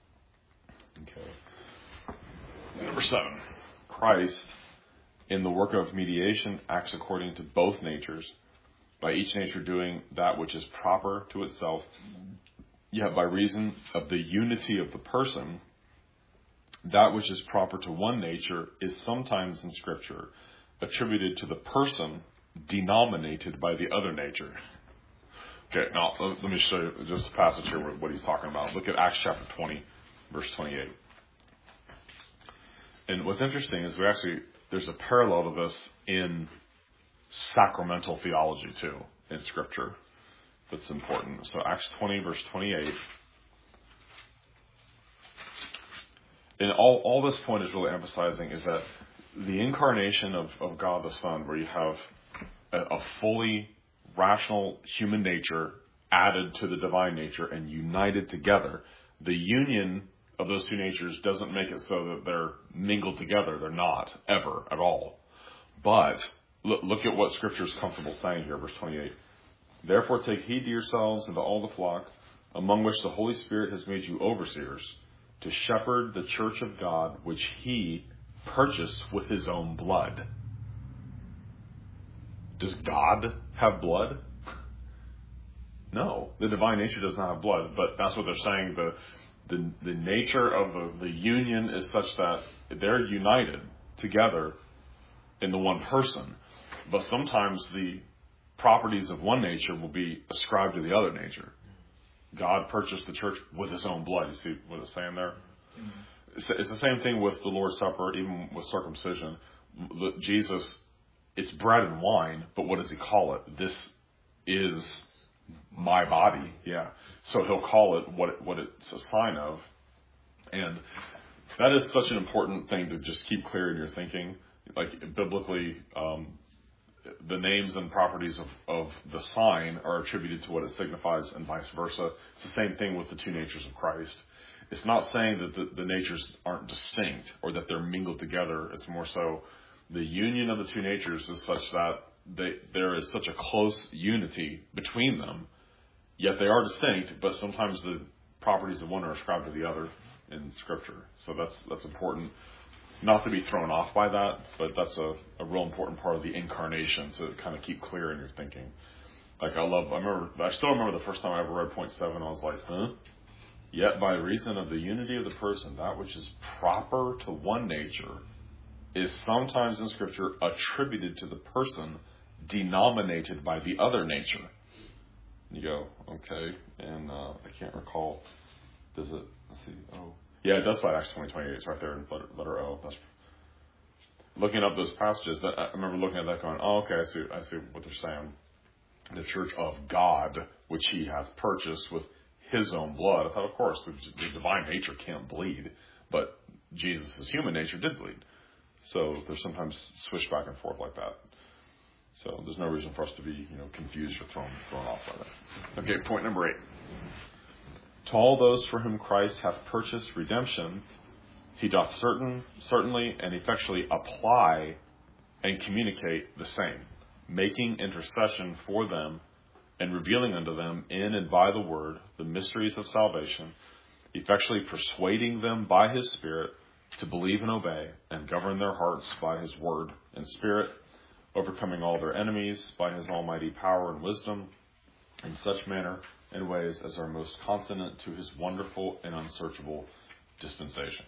Okay. Number seven. Christ, in the work of mediation, acts according to both natures, by each nature doing that which is proper to itself, yet by reason of the unity of the person, that which is proper to one nature is sometimes in Scripture attributed to the person denominated by the other nature. Okay, now let me show you just a passage here what he's talking about. Look at Acts chapter twenty, verse twenty-eight. And what's interesting is we actually, there's a parallel to this in sacramental theology too, in Scripture, that's important. So Acts twenty, verse twenty-eight. And all, all this point is really emphasizing is that the incarnation of, of God the Son, where you have a, a fully rational human nature added to the divine nature and united together, the union of those two natures doesn't make it so that they're mingled together. They're not, ever, at all. But look, look at what Scripture is comfortable saying here, verse twenty-eight. Therefore take heed to yourselves and to all the flock, among which the Holy Spirit has made you overseers, to shepherd the church of God, which He purchased with His own blood. Does God have blood? No, the divine nature does not have blood, but that's what they're saying. The the, the nature of the, the union is such that they're united together in the one person. But sometimes the properties of one nature will be ascribed to the other nature. God purchased the church with His own blood. You see what it's saying there? Mm-hmm. It's the same thing with the Lord's Supper, even with circumcision. Jesus, it's bread and wine, but what does He call it? This is my body. Yeah. So He'll call it what it, what it's a sign of. And that is such an important thing to just keep clear in your thinking. Like biblically, um, the names and properties of, of the sign are attributed to what it signifies and vice versa. It's the same thing with the two natures of Christ. It's not saying that the, the natures aren't distinct or that they're mingled together. It's more so the union of the two natures is such that they, there is such a close unity between them, yet they are distinct, but sometimes the properties of one are ascribed to the other in Scripture. So that's that's important. Not to be thrown off by that, but that's a, a real important part of the incarnation to kind of keep clear in your thinking. Like I love, I remember, I still remember the first time I ever read point seven, I was like, huh? Yet by reason of the unity of the person, that which is proper to one nature is sometimes in Scripture attributed to the person denominated by the other nature. You go, okay, and uh, I can't recall, does it, let's see, oh. Yeah, it does by Acts twenty twenty-eight. It's right there in letter, letter O. That's, looking up those passages, that I remember looking at that going, oh, okay, I see, I see what they're saying. The church of God, which he hath purchased with his own blood. I thought, of course, the, the divine nature can't bleed, but Jesus' human nature did bleed. So there's sometimes switch back and forth like that. So there's no reason for us to be, you know, confused or thrown, thrown off by that. Okay, point number eight. To all those for whom Christ hath purchased redemption, he doth certain, certainly and effectually apply and communicate the same, making intercession for them and revealing unto them in and by the word the mysteries of salvation, effectually persuading them by his Spirit to believe and obey, and govern their hearts by his word and Spirit, overcoming all their enemies by his almighty power and wisdom, in such manner and ways as are most consonant to his wonderful and unsearchable dispensation.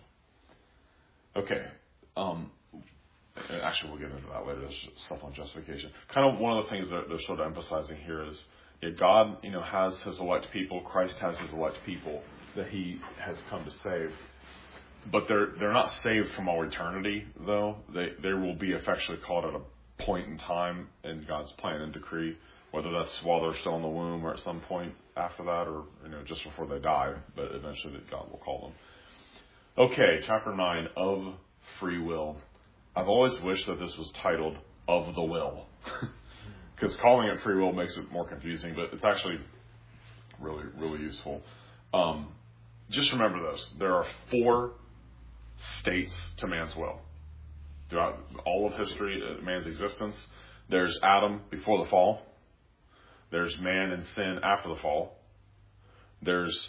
Okay, um, actually we'll get into that later. There's stuff on justification. Kind of one of the things that they're sort of emphasizing here is, yeah, God, you know, has his elect people. Christ has his elect people that he has come to save. But they're they're not saved from all eternity, though. They they will be effectually called at a point in time in God's plan and decree, whether that's while they're still in the womb or at some point after that, or you know just before they die. But eventually, God will call them. Okay, chapter nine of free will. I've always wished that this was titled "Of the Will," because calling it free will makes it more confusing, but it's actually really really useful. Um, just remember this: there are four states to man's will. Throughout all of history, uh, man's existence, there's Adam before the fall. There's man in sin after the fall. There's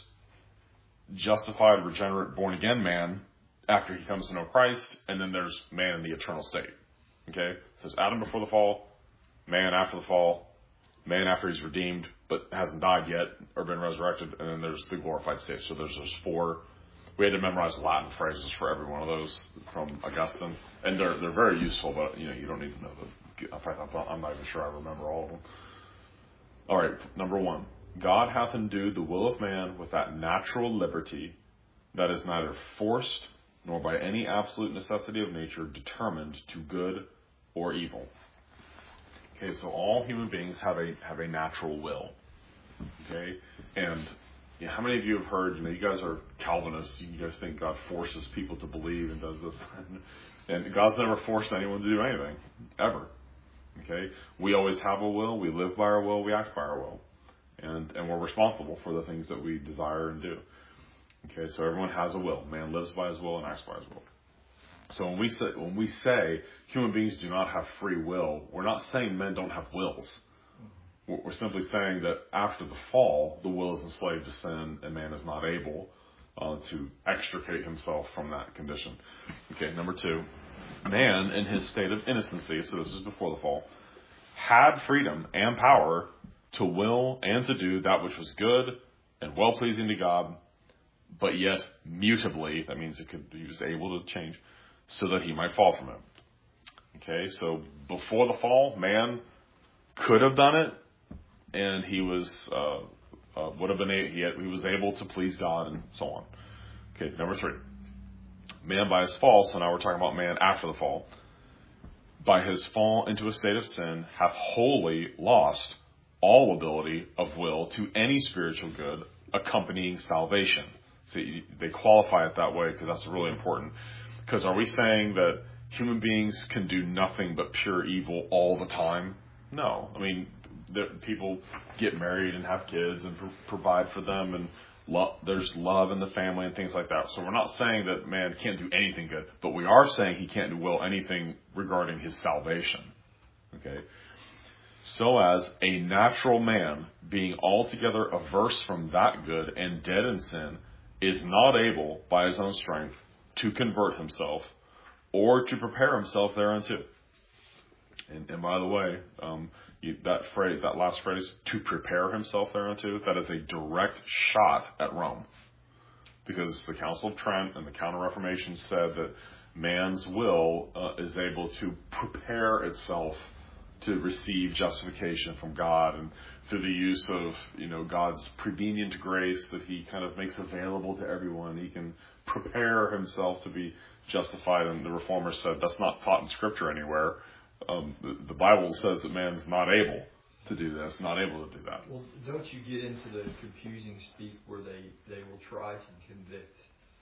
justified, regenerate, born-again man after he comes to know Christ. And then there's man in the eternal state. Okay? So it's Adam before the fall, man after the fall, man after he's redeemed but hasn't died yet or been resurrected, and then there's the glorified state. So there's those four. We had to memorize Latin phrases for every one of those from Augustine, and they're they're very useful. But you know, you don't need to know them. In fact, I'm not even sure I remember all of them. All right, number one: God hath endued the will of man with that natural liberty that is neither forced nor by any absolute necessity of nature determined to good or evil. Okay, so all human beings have a have a natural will. Okay, and you know, how many of you have heard, you know, you guys are Calvinists, you guys think God forces people to believe and does this. And God's never forced anyone to do anything, ever. Okay? We always have a will, we live by our will, we act by our will. And and we're responsible for the things that we desire and do. Okay, so everyone has a will. Man lives by his will and acts by his will. So when we say, when we say human beings do not have free will, we're not saying men don't have wills. We're simply saying that after the fall, the will is enslaved to sin, and man is not able uh, to extricate himself from that condition. Okay, number two, man in his state of innocency, so this is before the fall, had freedom and power to will and to do that which was good and well-pleasing to God, but yet mutably, that means it could, he was able to change, so that he might fall from it. Okay, so before the fall, man could have done it, and he was uh, uh, would have been a, he, had, he was able to please God and so on. Okay, number three, man by his fall. So now we're talking about man after the fall. By his fall into a state of sin, hath wholly lost all ability of will to any spiritual good accompanying salvation. See, they qualify it that way because that's really important. Because are we saying that human beings can do nothing but pure evil all the time? No. I mean, that people get married and have kids and pro- provide for them, and lo- there's love in the family and things like that. So we're not saying that man can't do anything good, but we are saying he can't do will anything regarding his salvation. Okay? So as a natural man, being altogether averse from that good and dead in sin, is not able by his own strength to convert himself or to prepare himself thereunto. And, and by the way, um, you, that phrase, that last phrase, to prepare himself thereunto, that is a direct shot at Rome. Because the Council of Trent and the Counter-Reformation said that man's will uh, is able to prepare itself to receive justification from God and through the use of, you know, God's prevenient grace that he kind of makes available to everyone. He can prepare himself to be justified. And the Reformer said that's not taught in Scripture anywhere. Um, the, the Bible says that man's not able to do this, not able to do that. Well, don't you get into the confusing speak where they, they will try to convict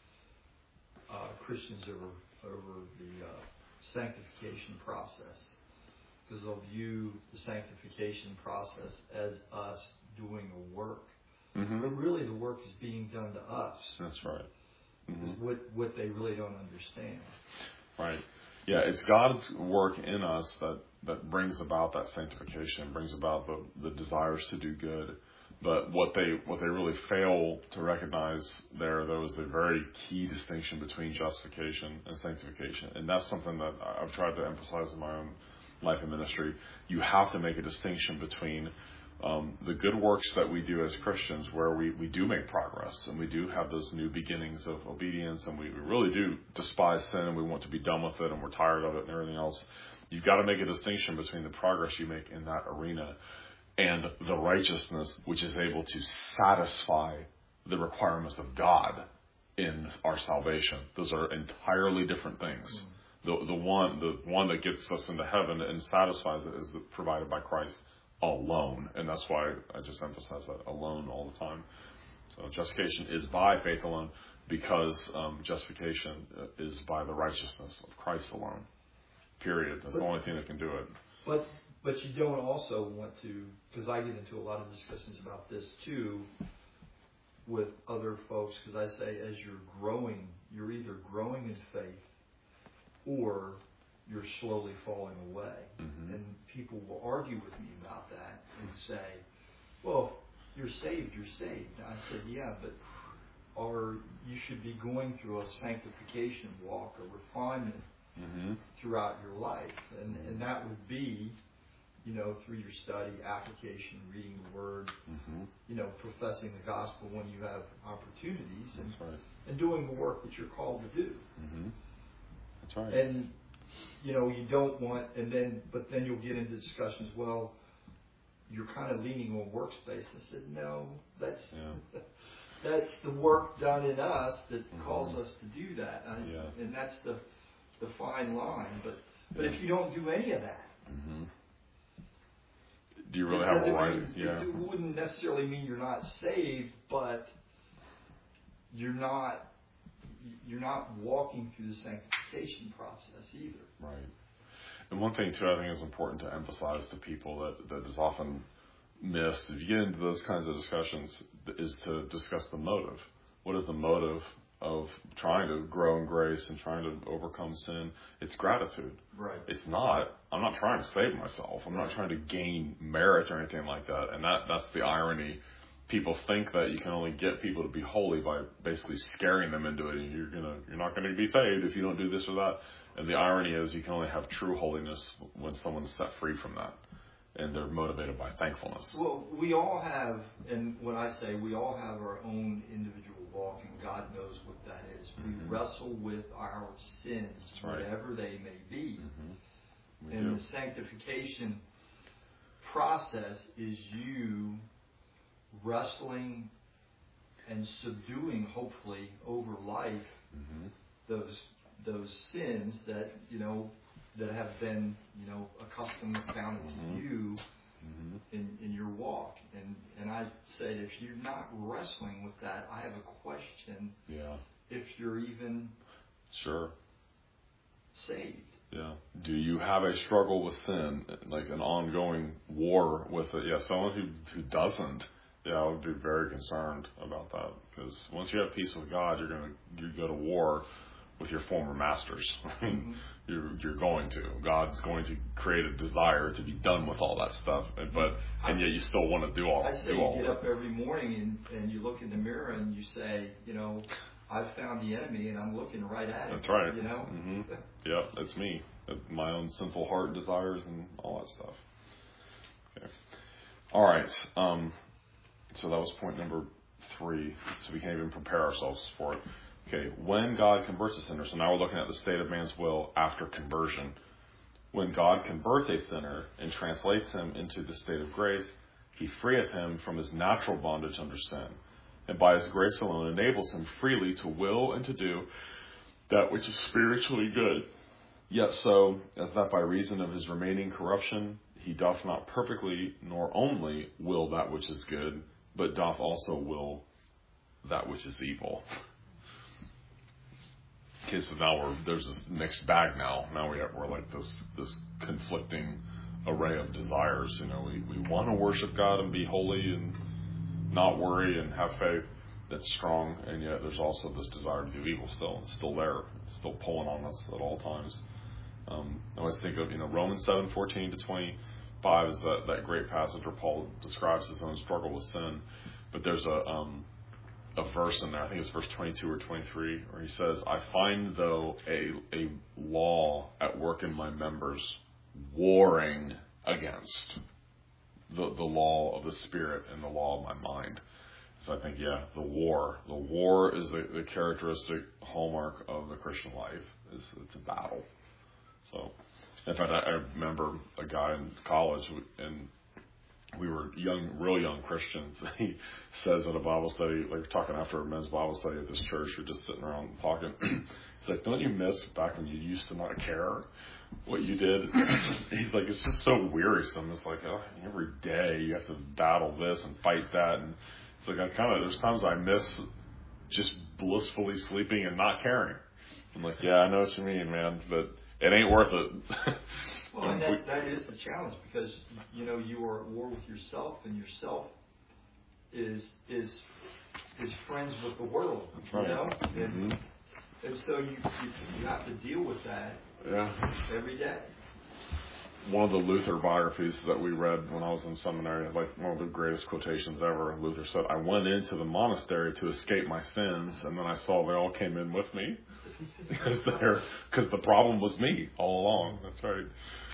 uh, Christians over, over the uh, sanctification process? Because they'll view the sanctification process as us doing a work. Mm-hmm. But really the work is being done to us. That's right. Mm-hmm. Is what, what they really don't understand. Right. Yeah, it's God's work in us that, that brings about that sanctification, brings about the, the desires to do good. But what they what they really fail to recognize there, though, is the very key distinction between justification and sanctification. And that's something that I've tried to emphasize in my own life and ministry. You have to make a distinction between um, the good works that we do as Christians, where we, we do make progress and we do have those new beginnings of obedience, and we, we really do despise sin and we want to be done with it and we're tired of it and everything else. You've got to make a distinction between the progress you make in that arena and the righteousness which is able to satisfy the requirements of God in our salvation. Those are entirely different things. Mm. The the one the one that gets us into heaven and satisfies it is provided by Christ alone, and that's why I just emphasize that, alone, all the time. So justification is by faith alone, because um, justification is by the righteousness of Christ alone. Period. That's but, the only thing that can do it. But but you don't also want to, because I get into a lot of discussions about this too with other folks, because I say as you're growing, you're either growing in faith or you're slowly falling away. Mm-hmm. And people will argue with me about that and say, well, you're saved, you're saved. And I said, yeah, but or you should be going through a sanctification walk, a refinement mm-hmm. throughout your life. And, and that would be, you know, through your study, application, reading the Word, mm-hmm. you know, professing the gospel when you have opportunities, and, That's right. and doing the work that you're called to do. Mm-hmm. That's right. And you know, you don't want, and then, but then you'll get into discussions, well, you're kind of leaning on workspace. I said, no, that's yeah. that's the work done in us that mm-hmm. calls us to do that. I, yeah. And that's the the fine line. But but yeah. if you don't do any of that, mm-hmm. do you really have a right? Mean, yeah. It wouldn't necessarily mean you're not saved, but you're not you're not walking through the sanctification process either. Right. And one thing, too, I think is important to emphasize to people that, that is often missed, if you get into those kinds of discussions, is to discuss the motive. What is the motive of trying to grow in grace and trying to overcome sin? It's gratitude. Right. It's not, I'm not trying to save myself. I'm right. not trying to gain merit or anything like that. And that that's the irony. People think that you can only get people to be holy by basically scaring them into it. You're gonna, you're not going to be saved if you don't do this or that. And the irony is, you can only have true holiness when someone's set free from that, and they're motivated by thankfulness. Well, we all have, and when I say we all have our own individual walk, and God knows what that is. Mm-hmm. We wrestle with our sins, right. whatever they may be. Mm-hmm. And do. The sanctification process is you wrestling and subduing, hopefully, over life, mm-hmm. those those sins that, you know, that have been, you know, accustomed, counted mm-hmm. to you mm-hmm. in, in your walk. And and I said, if you're not wrestling with that, I have a question. Yeah. If you're even sure saved. Yeah. Do you have a struggle with sin, like an ongoing war with it? Yeah. Someone who who doesn't. Yeah, I would be very concerned about that, because once you have peace with God, you're going to you go to war with your former masters. Mm-hmm. you're you're going to. God's going to create a desire to be done with all that stuff, and, but and yet you still want to do all. I say do all you get up every morning and, and you look in the mirror and you say, you know, I've found the enemy and I'm looking right at it. That's right. You know. Mm-hmm. Yeah, that's me. My own sinful heart desires and all that stuff. Okay. All right. Um, so that was point number three. So we can't even prepare ourselves for it. Okay, when God converts a sinner, so now we're looking at the state of man's will after conversion. When God converts a sinner and translates him into the state of grace, He freeth him from his natural bondage under sin, and by his grace alone enables him freely to will and to do that which is spiritually good. Yet so, as that by reason of his remaining corruption he doth not perfectly nor only will that which is good, but doth also will that which is evil. Okay, so now we're, there's this mixed bag now. Now we have, we're like this this conflicting array of desires. You know, we, we want to worship God and be holy and not worry and have faith that's strong, and yet there's also this desire to do evil still. It's still there. It's still pulling on us at all times. Um, I always think of, you know, Romans seven fourteen to twenty-five is that, that great passage where Paul describes his own struggle with sin. But there's a um, a verse in there, I think it's verse twenty-two or twenty-three, where he says, I find, though, a, a law at work in my members, warring against the, the law of the Spirit and the law of my mind. So I think, yeah, the war. The war is the, the characteristic hallmark of the Christian life. It's, it's a battle. So, in fact, I, I remember a guy in college, and we were young, real young Christians. He says in a Bible study, like talking after a men's Bible study at this church, we're just sitting around talking. He's like, don't you miss back when you used to not care what you did? He's like, it's just so wearisome. It's like, oh, every day you have to battle this and fight that. And it's like, I kind of, there's times I miss just blissfully sleeping and not caring. I'm like, yeah, I know what you mean, man, but it ain't worth it. Well, and that, that is the challenge, because, you know, you are at war with yourself, and yourself is is is friends with the world, That's right. You know? And, Mm-hmm. and so you, you you have to deal with that Yeah. every day. One of the Luther biographies that we read when I was in seminary, like one of the greatest quotations ever, Luther said, I went into the monastery to escape my sins, and then I saw they all came in with me. Because the problem was me all along. That's right.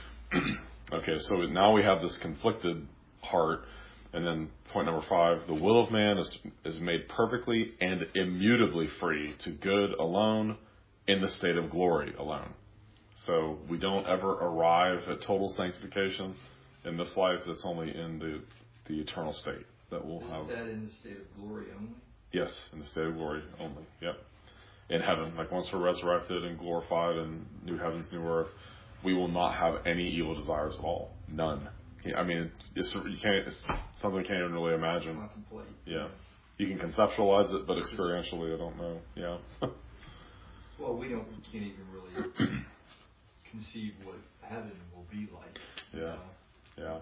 Okay, so now we have this conflicted heart. And then point number five, the will of man is, is made perfectly and immutably free to good alone in the state of glory alone. So we don't ever arrive at total sanctification in this life. That's only in the, the eternal state that we'll Isn't have. that in the state of glory only? Yes, in the state of glory only. Yep. In heaven, like once we're resurrected and glorified in new heavens, new earth, we will not have any evil desires at all. None. I mean, it's, you can't. It's something you can't even really imagine. Contemplate. Yeah. You can conceptualize it, but experientially, I don't know. Yeah. Well, we don't. We can't even really conceive what heaven will be like. Yeah. You know? Yeah.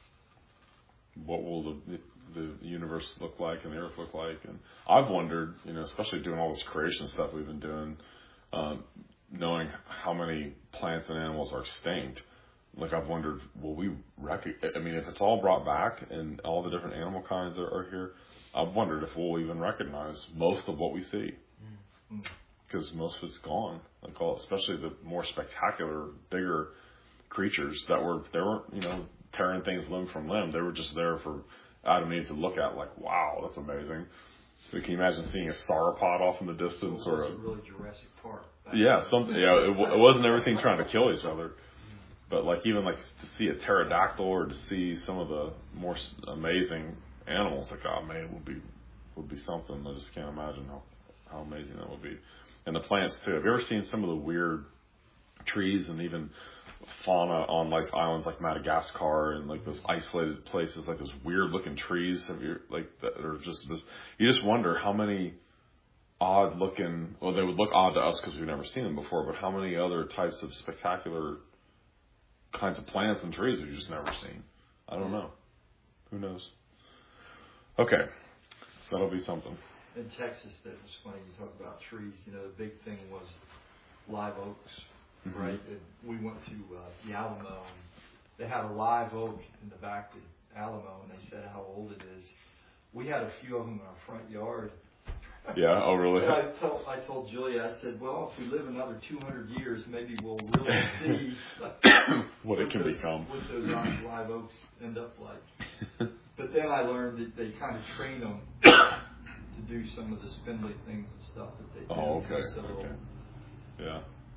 What will the the universe look like and the earth look like? And I've wondered, you know, especially doing all this creation stuff we've been doing, um, knowing how many plants and animals are extinct. Like I've wondered, will we rec- I mean, if it's all brought back and all the different animal kinds are, are here, I've wondered if we'll even recognize most of what we see. Because mm-hmm. most of it's gone. Like all, especially the more spectacular, bigger creatures that were, they weren't, you know, tearing things limb from limb. They were just there for Adam and Eve to look at, like, wow, that's amazing. So can you imagine seeing a sauropod off in the distance, well, or a really Jurassic Park? Yeah, something. Yeah, it, it wasn't everything trying to kill each other, but like even like to see a pterodactyl or to see some of the more amazing animals that God made would be would be something. I just can't imagine how how amazing that would be. And the plants too. Have you ever seen some of the weird trees and even fauna on like islands like Madagascar and like those isolated places, like those weird looking trees? Have you like that are just this? You just wonder how many odd looking. Well, they would look odd to us because we've never seen them before. But how many other types of spectacular kinds of plants and trees we've just never seen? I don't know. Who knows? Okay, that'll be something. In Texas, that was funny. You talk about trees. You know, the big thing was live oaks. Mm-hmm. Right, and we went to uh, the Alamo, and they had a live oak in the back of the Alamo, and they said how old it is. We had a few of them in our front yard. Yeah, oh really? And I told I told Julia, I said, well, if we live another two hundred years, maybe we'll really see what it can those, become. What those live oaks end up like. But then I learned that they kind of train them to do some of the spindly things and stuff that they do. Oh, okay. So, okay. Yeah.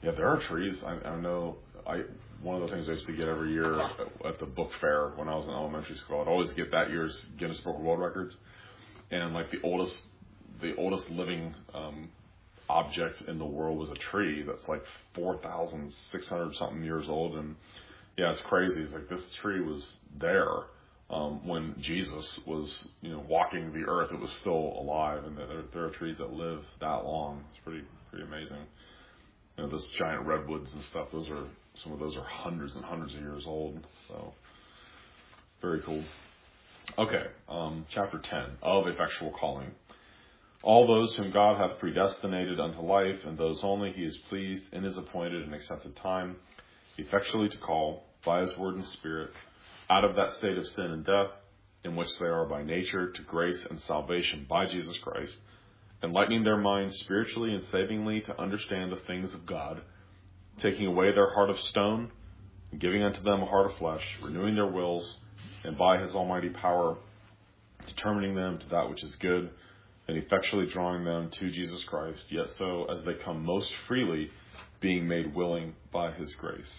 Yeah, there are trees. I, I know. I one of the things I used to get every year at, at the book fair when I was in elementary school, I'd always get that year's Guinness Book of World Records, and like the oldest, the oldest living um, object in the world was a tree that's like four thousand six hundred something years old, and yeah, it's crazy. It's like this tree was there um, when Jesus was, you know, walking the earth. It was still alive, and there, there are trees that live that long. It's pretty pretty amazing. You know, those giant redwoods and stuff, those are, some of those are hundreds and hundreds of years old. So, very cool. Okay, um, chapter ten, of effectual calling. All those whom God hath predestinated unto life, and those only he is pleased in his appointed and accepted time, effectually to call, by his word and spirit, out of that state of sin and death, in which they are by nature, to grace and salvation by Jesus Christ, enlightening their minds spiritually and savingly to understand the things of God, taking away their heart of stone, and giving unto them a heart of flesh, renewing their wills, and by his almighty power, determining them to that which is good, and effectually drawing them to Jesus Christ, yet so as they come most freely, being made willing by his grace.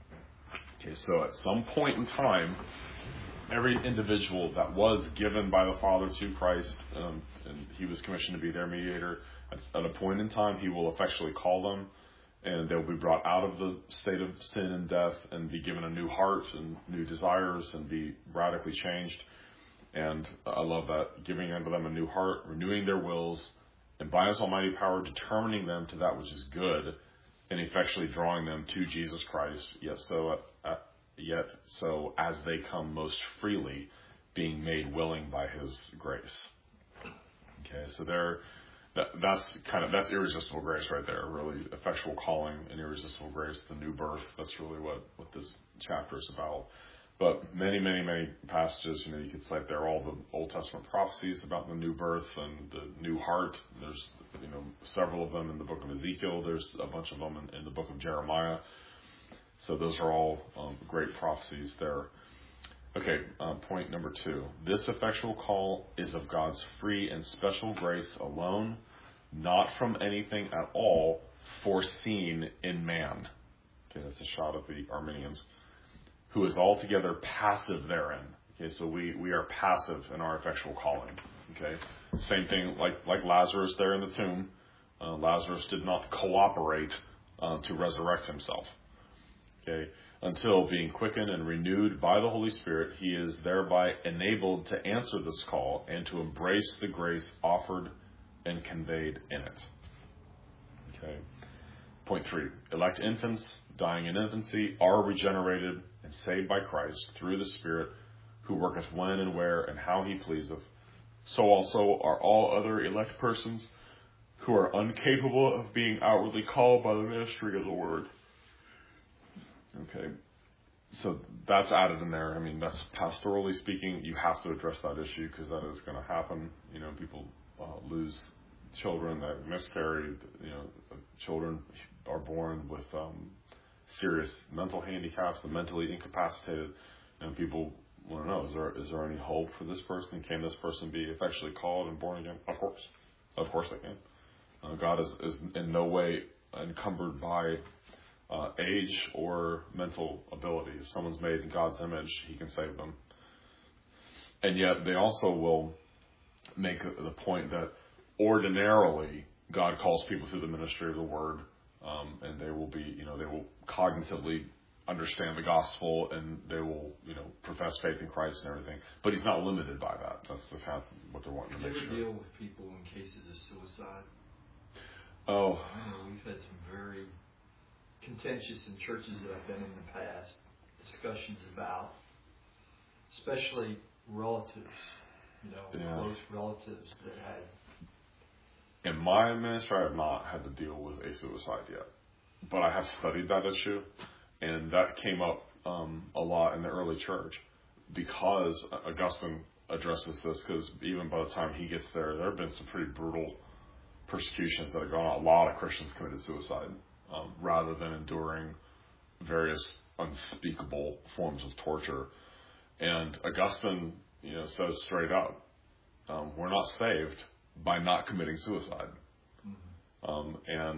Okay, so at some point in time, every individual that was given by the Father to Christ, um, and he was commissioned to be their mediator, at, at a point in time, he will effectually call them, and they'll be brought out of the state of sin and death and be given a new heart and new desires and be radically changed. And I love that, giving unto them a new heart, renewing their wills, and by his almighty power determining them to that which is good, and effectually drawing them to Jesus Christ, yet so uh, yet so as they come most freely, being made willing by his grace. Okay, so there, that, that's kind of, that's irresistible grace right there, really effectual calling and irresistible grace, the new birth. That's really what, what this chapter is about. But many, many, many passages, you know, you could cite there all the Old Testament prophecies about the new birth and the new heart. There's, you know, several of them in the book of Ezekiel. There's a bunch of them in, in the book of Jeremiah. So those are all um, great prophecies there. Okay, uh, point number two. This effectual call is of God's free and special grace alone, not from anything at all foreseen in man. Okay, that's a shot at the Arminians. Who is altogether passive therein. Okay, so we, we are passive in our effectual calling. Okay, same thing like, like Lazarus there in the tomb. Uh, Lazarus did not cooperate uh, to resurrect himself. Okay, until being quickened and renewed by the Holy Spirit, he is thereby enabled to answer this call and to embrace the grace offered and conveyed in it. Okay. Point three, elect infants dying in infancy are regenerated and saved by Christ through the Spirit, who worketh when and where and how he pleaseth. So also are all other elect persons who are incapable of being outwardly called by the ministry of the word. Okay, so that's added in there. I mean, that's pastorally speaking, you have to address that issue because that is going to happen. You know, people uh, lose children that miscarry. You know, children are born with um, serious mental handicaps, the mentally incapacitated, and people want to know, is there is there any hope for this person? Can this person be effectually called and born again? Of course. Of course they can. Uh, God is, is in no way encumbered by uh, age or mental ability. If someone's made in God's image, he can save them. And yet they also will make the point that ordinarily God calls people through the ministry of the word, um, and they will be, you know, they will cognitively understand the gospel and they will, you know, profess faith in Christ and everything. But he's not limited by that. That's the kind of what they're wanting to make sure. Do you ever deal with people in cases of suicide? Oh. I know we've had some very contentious in churches that I've been in the past, discussions about, especially relatives, you know, yeah. close relatives that had. In my ministry, I have not had to deal with a suicide yet, but I have studied that issue, and that came up um, a lot in the early church because Augustine addresses this, because even by the time he gets there, there have been some pretty brutal persecutions that have gone on. A lot of Christians committed suicide um, rather than enduring various unspeakable forms of torture. And Augustine, you know, says straight up, um, we're not saved by not committing suicide. Mm-hmm. Um, and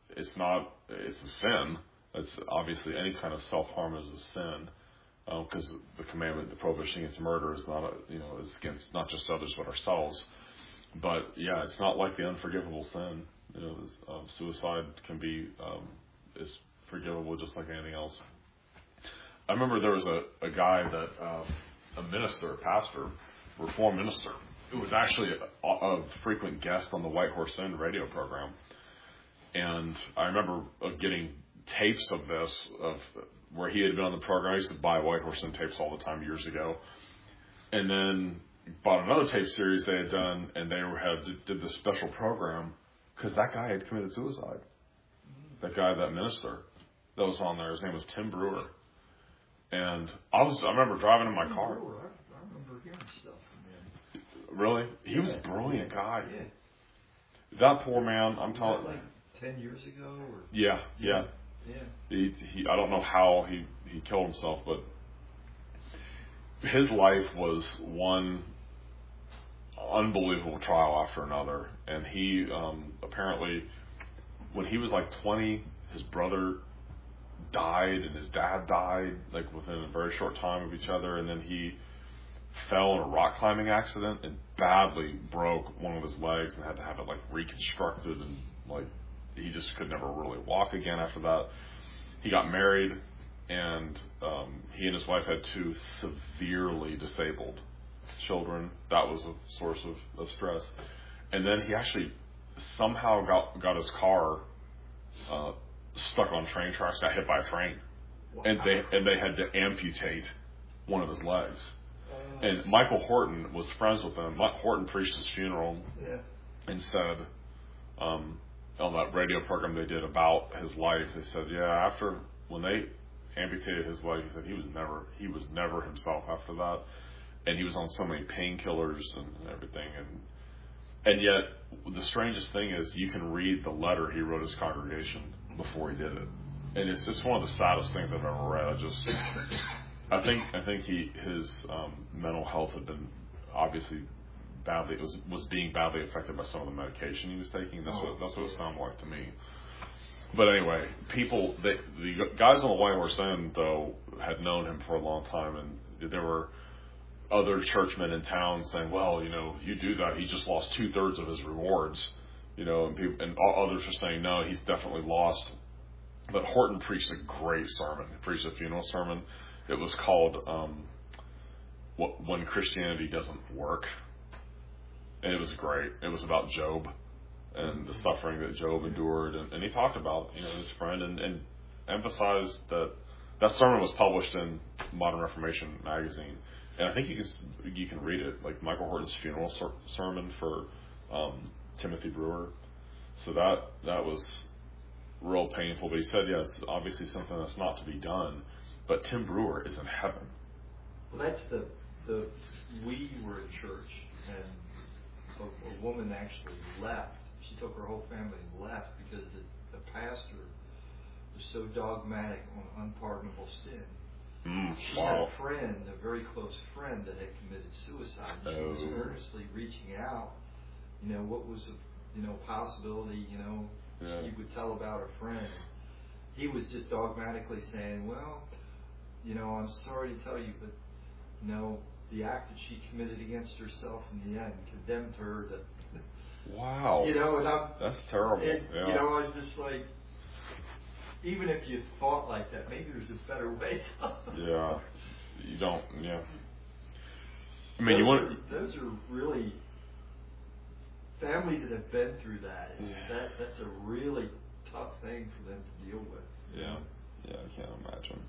it's not, it's a sin. It's obviously any kind of self-harm is a sin, because um, the commandment, the prohibition against murder is not, a, you know, is against not just others but ourselves. But yeah, it's not like the unforgivable sin. You know, um, suicide can be um, is forgivable just like anything else. I remember there was a, a guy that um, a minister, a pastor, reformed minister, who was actually a, a frequent guest on the White Horse Inn radio program. And I remember uh, getting tapes of this, of where he had been on the program. I used to buy White Horse Inn tapes all the time years ago. And then bought another tape series they had done, and they had did this special program because that guy had committed suicide. That guy, that minister that was on there, his name was Tim Brewer. And I was, I remember driving in my Tim car. Brewer, I, I remember hearing stuff from him. Really? He yeah. was a brilliant guy. Yeah. That poor man, I'm was telling that like ten years ago? Or? Yeah, yeah. Yeah. He, he, I don't know how he, he killed himself, but his life was one unbelievable trial after another. And he, um, apparently, when he was like twenty, his brother died and his dad died, like within a very short time of each other. And then he fell in a rock climbing accident and badly broke one of his legs and had to have it like reconstructed, and like he just could never really walk again after that. He got married, and um, he and his wife had two severely disabled children. That was a source of, of stress. And then he actually somehow got got his car uh, stuck on train tracks, got hit by a train, wow. and they and they had to amputate one of his legs. Uh, and Michael Horton was friends with him. Horton preached his funeral, yeah. and said um, on that radio program they did about his life, they said, yeah, after when they amputated his leg, he said he was never he was never himself after that, and he was on so many painkillers and everything, and and yet the strangest thing is you can read the letter he wrote his congregation before he did it, and it's just one of the saddest things I've ever read. I just I think I think he his um, mental health had been obviously badly it was was being badly affected by some of the medication he was taking. That's what that's what it sounded like to me. But anyway, people, they, the guys on the White Horse Inn, though, had known him for a long time, and there were other churchmen in town saying, well, you know, you do that, he just lost two-thirds of his rewards, you know, and, people, and others were saying, no, he's definitely lost. But Horton preached a great sermon. He preached a funeral sermon. It was called um, When Christianity Doesn't Work. And it was great. It was about Job and the suffering that Job endured, and, and he talked about, you know, his friend, and, and emphasized that that sermon was published in Modern Reformation magazine, and I think you can you can read it, like Michael Horton's funeral ser- sermon for um, Timothy Brewer. So that that was real painful. But he said, yes, yeah, obviously something that's not to be done. But Tim Brewer is in heaven. Well, that's the the we were in church, and a, a woman actually left. She took her whole family and left because the, the pastor was so dogmatic on unpardonable sin. Mm, she wow. had a friend, a very close friend, that had committed suicide. And she oh. was earnestly reaching out. You know, what was a you know possibility? You know, yeah. she would tell about a friend. He was just dogmatically saying, "Well, you know, I'm sorry to tell you, but you know, the act that she committed against herself in the end condemned her to." Wow. You know, and I'm, that's terrible. And, yeah. You know, I was just like, even if you thought like that, maybe there's a better way. yeah. You don't, yeah. I mean, those you want... Are, those are really, families that have been through that, is yeah. that, that's a really tough thing for them to deal with. Yeah. Yeah, I can't imagine.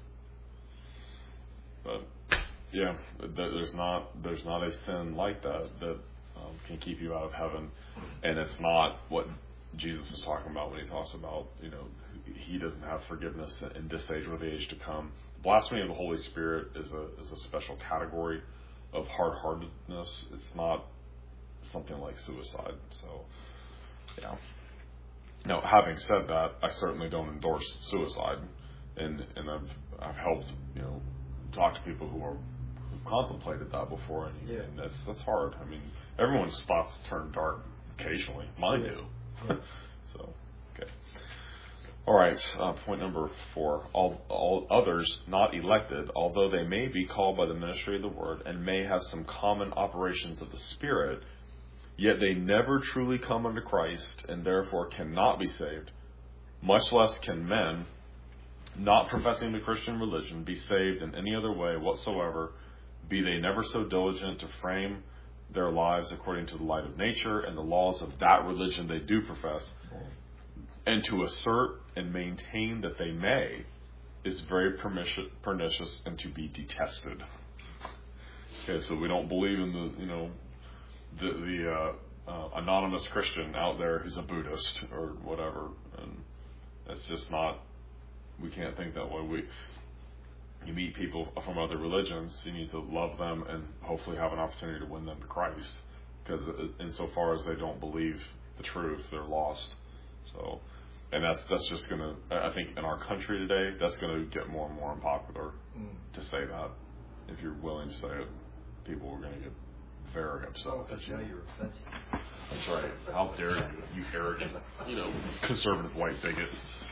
But, yeah, there's not, there's not a sin like that that um, can keep you out of heaven. And it's not what Jesus is talking about when he talks about, you know, he doesn't have forgiveness in this age or the age to come. Blasphemy of the Holy Spirit is a is a special category of hard-heartedness. It's not something like suicide. So, yeah. Now, having said that, I certainly don't endorse suicide, and and I've I've helped, you know, talk to people who are who've contemplated that before, and, yeah. and that's that's hard. I mean, everyone's thoughts turn dark occasionally. Mine do. Yeah. So, okay. All right, uh, point number four. All, all others not elected, although they may be called by the ministry of the word and may have some common operations of the Spirit, yet they never truly come unto Christ and therefore cannot be saved. Much less can men, not professing the Christian religion, be saved in any other way whatsoever, be they never so diligent to frame their lives according to the light of nature and the laws of that religion they do profess. And to assert and maintain that they may is very pernicious and to be detested. Okay, so we don't believe in the, you know, the, the uh, uh, anonymous Christian out there who's a Buddhist or whatever. And it's just not, we can't think that way. We, you meet people from other religions, you need to love them and hopefully have an opportunity to win them to Christ. Because insofar as they don't believe the truth, they're lost. So, and that's that's just going to, I think in our country today, that's going to get more and more unpopular mm. to say that. If you're willing to say it, people are going to get very upset. Oh, that's how you're offensive. That's right. How dare you, you arrogant, you know, conservative white bigot.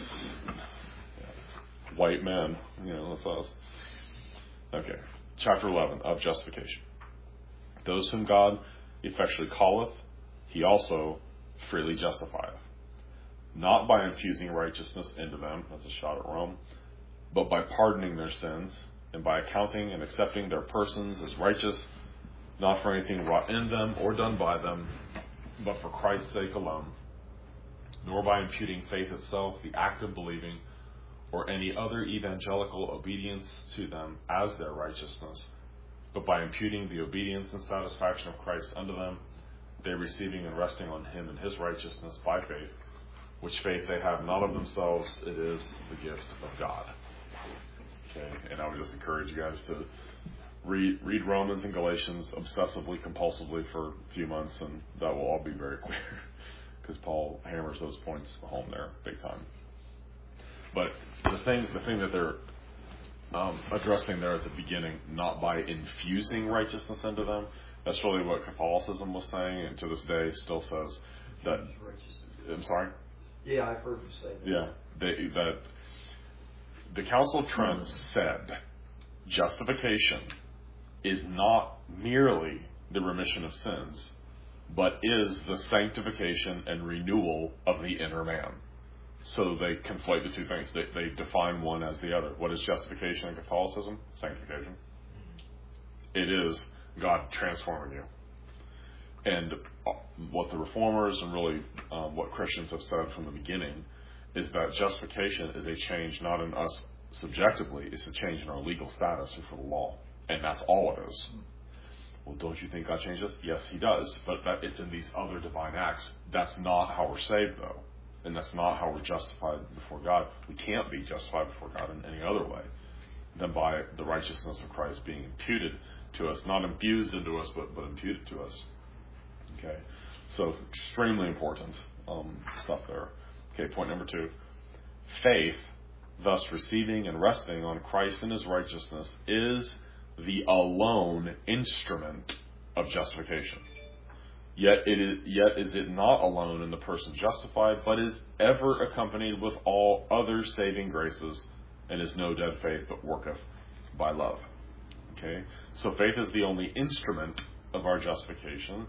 Yeah. White men, you know, that's us. Okay. Chapter eleven of justification. Those whom God effectually calleth, he also freely justifieth. Not by infusing righteousness into them, that's a shot at Rome, but by pardoning their sins, and by accounting and accepting their persons as righteous, not for anything wrought in them or done by them, but for Christ's sake alone, nor by imputing faith itself, the act of believing, or any other evangelical obedience to them as their righteousness, but by imputing the obedience and satisfaction of Christ unto them, they receiving and resting on him and his righteousness by faith, which faith they have not of themselves, it is the gift of God. Okay, and I would just encourage you guys to read, read Romans and Galatians obsessively, compulsively for a few months, and that will all be very clear, because Paul hammers those points home there big time. But the thing, the thing that they're um, addressing there at the beginning, not by infusing righteousness into them, that's really what Catholicism was saying, and to this day still says that. I'm sorry. Yeah, I've heard you say that. Yeah, they, that the Council of Trent said justification is not merely the remission of sins, but is the sanctification and renewal of the inner man. So they conflate the two things. They, they define one as the other. What is justification in Catholicism? Sanctification. It is God transforming you. And what the Reformers and really um, what Christians have said from the beginning is that justification is a change not in us subjectively, it's a change in our legal status before the law. And that's all it is. Well, don't you think God changed us? Yes, he does. But that it's in these other divine acts. That's not how we're saved, though. And that's not how we're justified before God. We can't be justified before God in any other way than by the righteousness of Christ being imputed to us. Not infused into us, but, but imputed to us. Okay, so extremely important um, stuff there. Okay, point number two. Faith, thus receiving and resting on Christ and his righteousness, is the alone instrument of justification. Yet it is, yet is it not alone in the person justified, but is ever accompanied with all other saving graces, and is no dead faith, but worketh by love. Okay, so faith is the only instrument of our justification.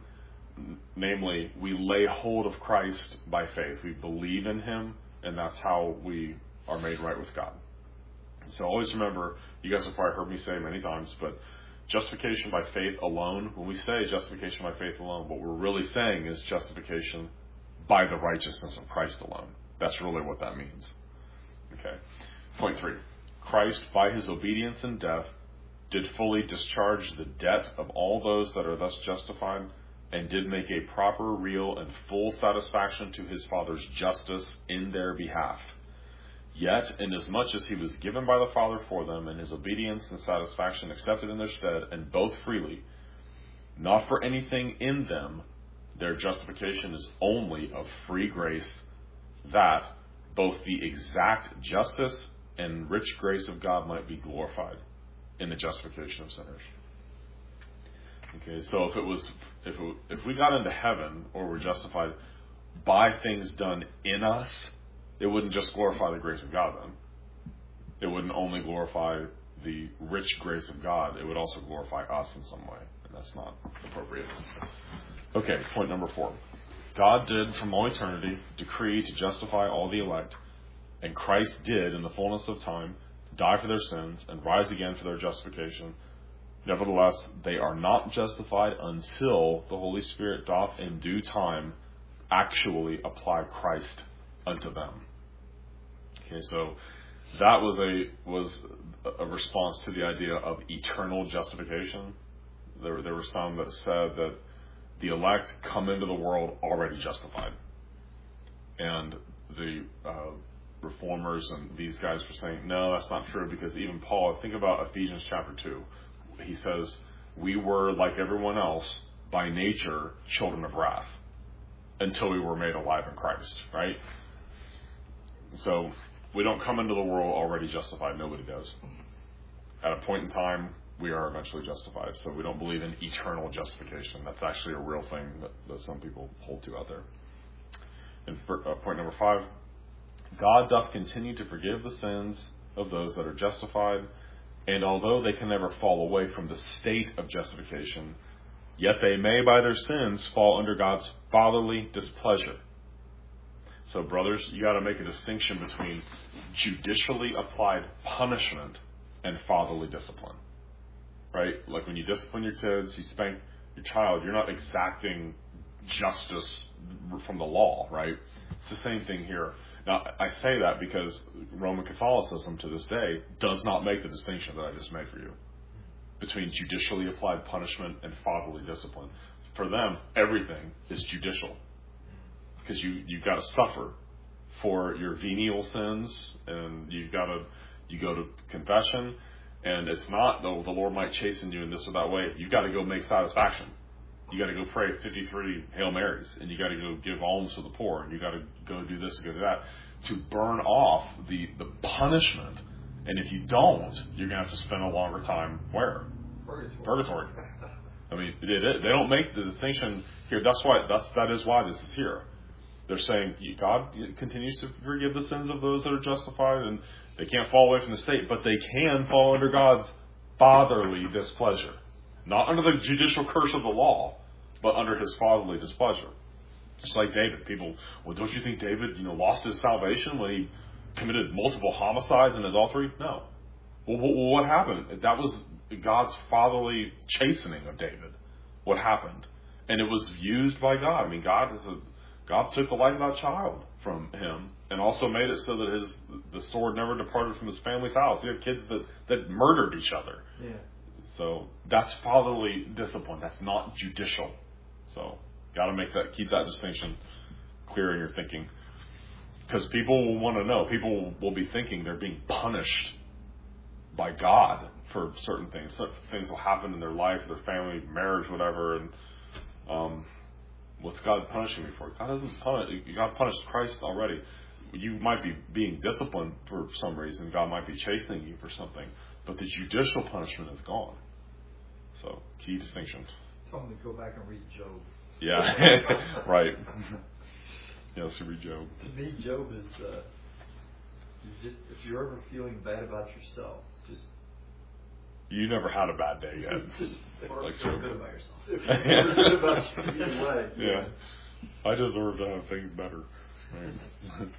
Namely, we lay hold of Christ by faith. We believe in him, and that's how we are made right with God. So always remember, you guys have probably heard me say many times, but justification by faith alone, when we say justification by faith alone, what we're really saying is justification by the righteousness of Christ alone. That's really what that means. Okay. Point three. Christ, by his obedience and death, did fully discharge the debt of all those that are thus justified, and did make a proper, real, and full satisfaction to his Father's justice in their behalf. Yet, inasmuch as he was given by the Father for them, and his obedience and satisfaction accepted in their stead, and both freely, not for anything in them, their justification is only of free grace, that both the exact justice and rich grace of God might be glorified in the justification of sinners. Okay, so if it was, if it, if we got into heaven or were justified by things done in us it wouldn't just glorify the grace of God then. It wouldn't only glorify the rich grace of God, it would also glorify us in some way, and that's not appropriate. Okay, point number four. God did from all eternity decree to justify all the elect, and Christ did in the fullness of time die for their sins and rise again for their justification. Nevertheless, they are not justified until the Holy Spirit doth in due time actually apply Christ unto them. Okay, so that was a was a response to the idea of eternal justification. There, there were some that said that the elect come into the world already justified, and the uh, reformers and these guys were saying, no, that's not true, because even Paul, think about Ephesians chapter two. He says, we were, like everyone else, by nature, children of wrath, until we were made alive in Christ, right? So, we don't come into the world already justified. Nobody does. At a point in time, we are eventually justified. So we don't believe in eternal justification. That's actually a real thing that, that some people hold to out there. And for, uh, point number five, God doth continue to forgive the sins of those that are justified, and although they can never fall away from the state of justification, yet they may by their sins fall under God's fatherly displeasure. So brothers, you got to make a distinction between judicially applied punishment and fatherly discipline. Right? Like when you discipline your kids, you spank your child, you're not exacting justice from the law, right? It's the same thing here. Now, I say that because Roman Catholicism to this day does not make the distinction that I just made for you between judicially applied punishment and fatherly discipline. For them, everything is judicial, because you, you've got to suffer for your venial sins, and you've got to, you go to confession, and it's not, though the Lord might chasten you in this or that way, you've got to go make satisfaction. You got to go pray fifty-three Hail Marys, and you got to go give alms to the poor, and you got to go do this and go do that to burn off the, the punishment. And if you don't, you're going to have to spend a longer time where? Purgatory. Purgatory. I mean, they, they don't make the distinction here. That's why. That's that is why this is here. They're saying God continues to forgive the sins of those that are justified, and they can't fall away from the state, but they can fall under God's fatherly displeasure. Not under the judicial curse of the law, but under his fatherly displeasure. Just like David. People, well, don't you think David, you know, lost his salvation when he committed multiple homicides and adultery? No. Well, what happened? That was God's fatherly chastening of David. What happened? And it was used by God. I mean, God is a, God took the life of that child from him, and also made it so that his the sword never departed from his family's house. You have kids that, that murdered each other. Yeah. So that's fatherly discipline. That's not judicial. So got to make that, keep that distinction clear in your thinking, because people will want to know. People will be thinking they're being punished by God for certain things. Certain things will happen in their life, their family, marriage, whatever. And um, what's God punishing me for? God doesn't punish. God punished Christ already. You might be being disciplined for some reason. God might be chastening you for something, but the judicial punishment is gone. So, key distinction. Tell them to go back and read Job. Yeah, right. Yeah, let's read Job. To me, Job is, uh, you just, if you're ever feeling bad about yourself, just... You never had a bad day yet. just like feel Job. good about yourself. feel good about you either way. Yeah. I deserve to have things better. Right.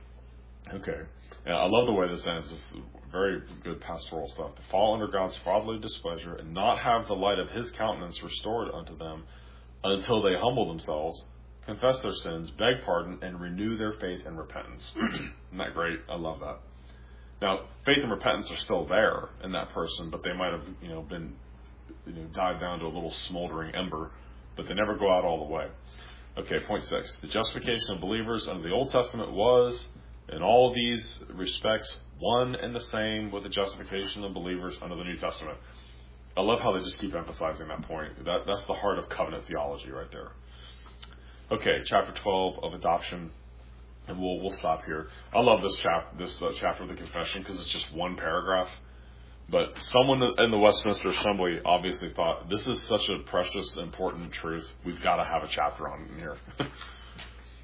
Okay. Yeah, I love the way this ends. It's very good pastoral stuff. To fall under God's fatherly displeasure and not have the light of his countenance restored unto them until they humble themselves, confess their sins, beg pardon, and renew their faith and repentance. Isn't that great? I love that. Now, faith and repentance are still there in that person, but they might have, you know, been, you know, died down to a little smoldering ember, but they never go out all the way. Okay, point six. The justification of believers under the Old Testament was, in all of these respects, one and the same with the justification of believers under the New Testament. I love how they just keep emphasizing that point. That, that's the heart of covenant theology right there. Okay, chapter twelve of adoption, and we'll we'll stop here. I love this chap this uh, chapter of the confession because it's just one paragraph. But someone in the Westminster Assembly obviously thought, this is such a precious, important truth, we've got to have a chapter on it in here.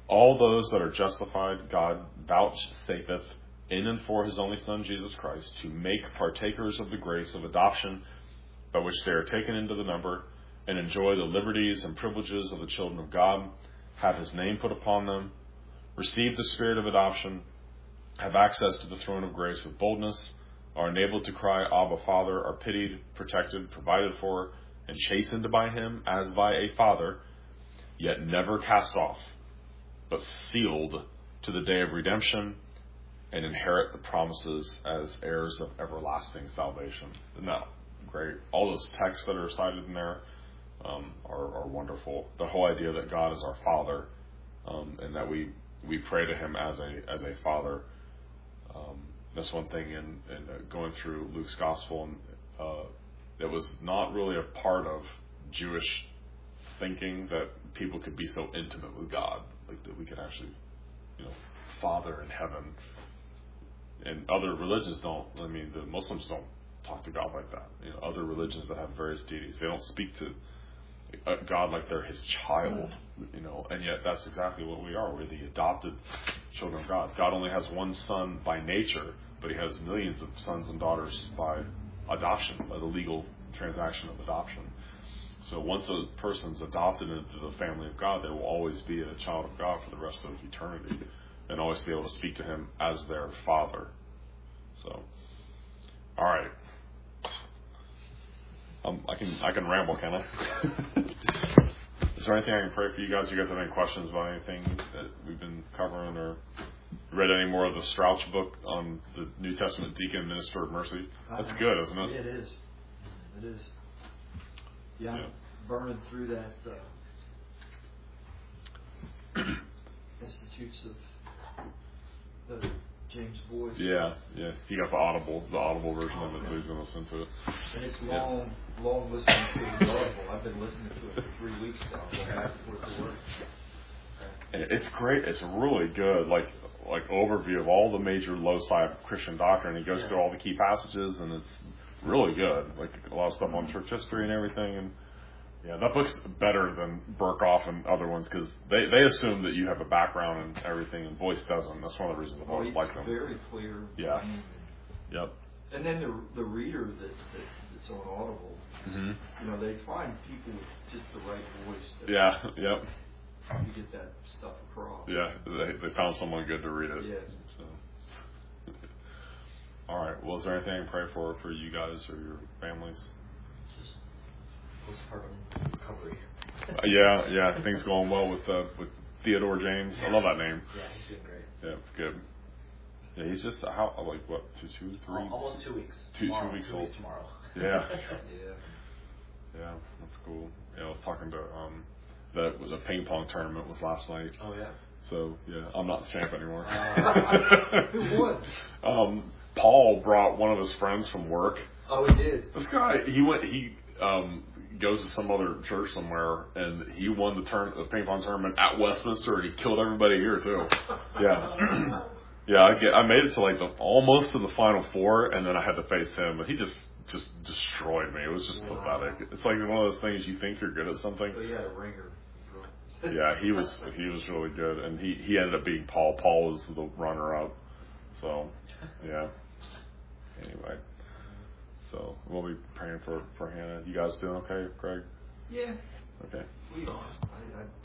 All those that are justified, God vouchsafeth in and for his only Son, Jesus Christ, to make partakers of the grace of adoption, by which they are taken into the number, and enjoy the liberties and privileges of the children of God, have his name put upon them, receive the spirit of adoption, have access to the throne of grace with boldness, are enabled to cry, Abba, Father, are pitied, protected, provided for, and chastened by him as by a father, yet never cast off, but sealed to the day of redemption, and inherit the promises as heirs of everlasting salvation. Isn't that great? All those texts that are cited in there um, are, are wonderful. The whole idea that God is our Father, um, and that we, we pray to him as a as a Father. Um, that's one thing in, in uh, going through Luke's Gospel, and uh, it was not really a part of Jewish thinking that people could be so intimate with God, like that we could actually, you know, Father in heaven. And other religions don't. I mean, the Muslims don't talk to God like that. You know, other religions that have various deities, they don't speak to God like they're his child. You know, and yet that's exactly what we are. We're the adopted children of God. God only has one son by nature, but he has millions of sons and daughters by adoption, by the legal transaction of adoption. So once a person's adopted into the family of God, they will always be a child of God for the rest of eternity, and always be able to speak to him as their Father. So, all right. Um, I can I can ramble, can I? Is there anything I can pray for you guys? You guys have any questions about anything that we've been covering, or read any more of the Strauch book on the New Testament deacon minister of mercy? That's Uh-huh. good, isn't it? Yeah, it is. It is. Yeah, Yeah. I'm burning through that uh, Institutes of the James Boyce. Yeah, yeah. He got the audible, the audible version of it, so he's going to listen to it. And it's Yeah. long, long listening to it. It's audible. I've been listening to it for three weeks now. Going back and forth to work. And it's great. It's really good, like like overview of all the major loci of Christian doctrine. He goes Yeah. through all the key passages, and it's really good. Like a lot of stuff on church history and everything. And yeah, that book's better than Burkhoff and other ones because they, they assume that you have a background and everything, and Boyce doesn't. That's one of the reasons I've Oh, always it's liked them. very clear. Yeah. I mean, Yep. and then the the reader that, that that's on Audible, hmm you know, they find people with just the right voice. That Yeah. Yep. You get that stuff across. Yeah. They they found someone good to read it. Yeah. So. All right. Well, is there anything I can pray for for you guys or your families? Just postpartum recovery. Uh, yeah, yeah, things going well with uh, with Theodore James. I love that name. Yeah, he's doing great. Yeah, good. Yeah, he's just how like what two, two, three, Al- Almost two weeks. two, Tomorrow, two weeks two old. Weeks tomorrow. Yeah, Yeah. yeah, that's cool. Yeah, I was talking to um, that was a ping pong tournament was last night. Oh yeah. So yeah, I'm not the champ anymore. Uh, Who won? um, Paul brought one of his friends from work. Oh, he did. This guy, he went, he um, goes to some other church somewhere, and he won the turn, the ping pong tournament at Westminster, and he killed everybody here too. Yeah, yeah. I get, I made it to like the almost to the final four, and then I had to face him, but he just just destroyed me. It was just Wow. pathetic. It's like one of those things you think you're good at something. So he had a ringer. Yeah, he was he was really good, and he he ended up being Paul. Paul was the runner up. So yeah. Anyway. So we'll be praying for, for Hannah. You guys doing okay, Craig? Yeah, Okay. we are. I, I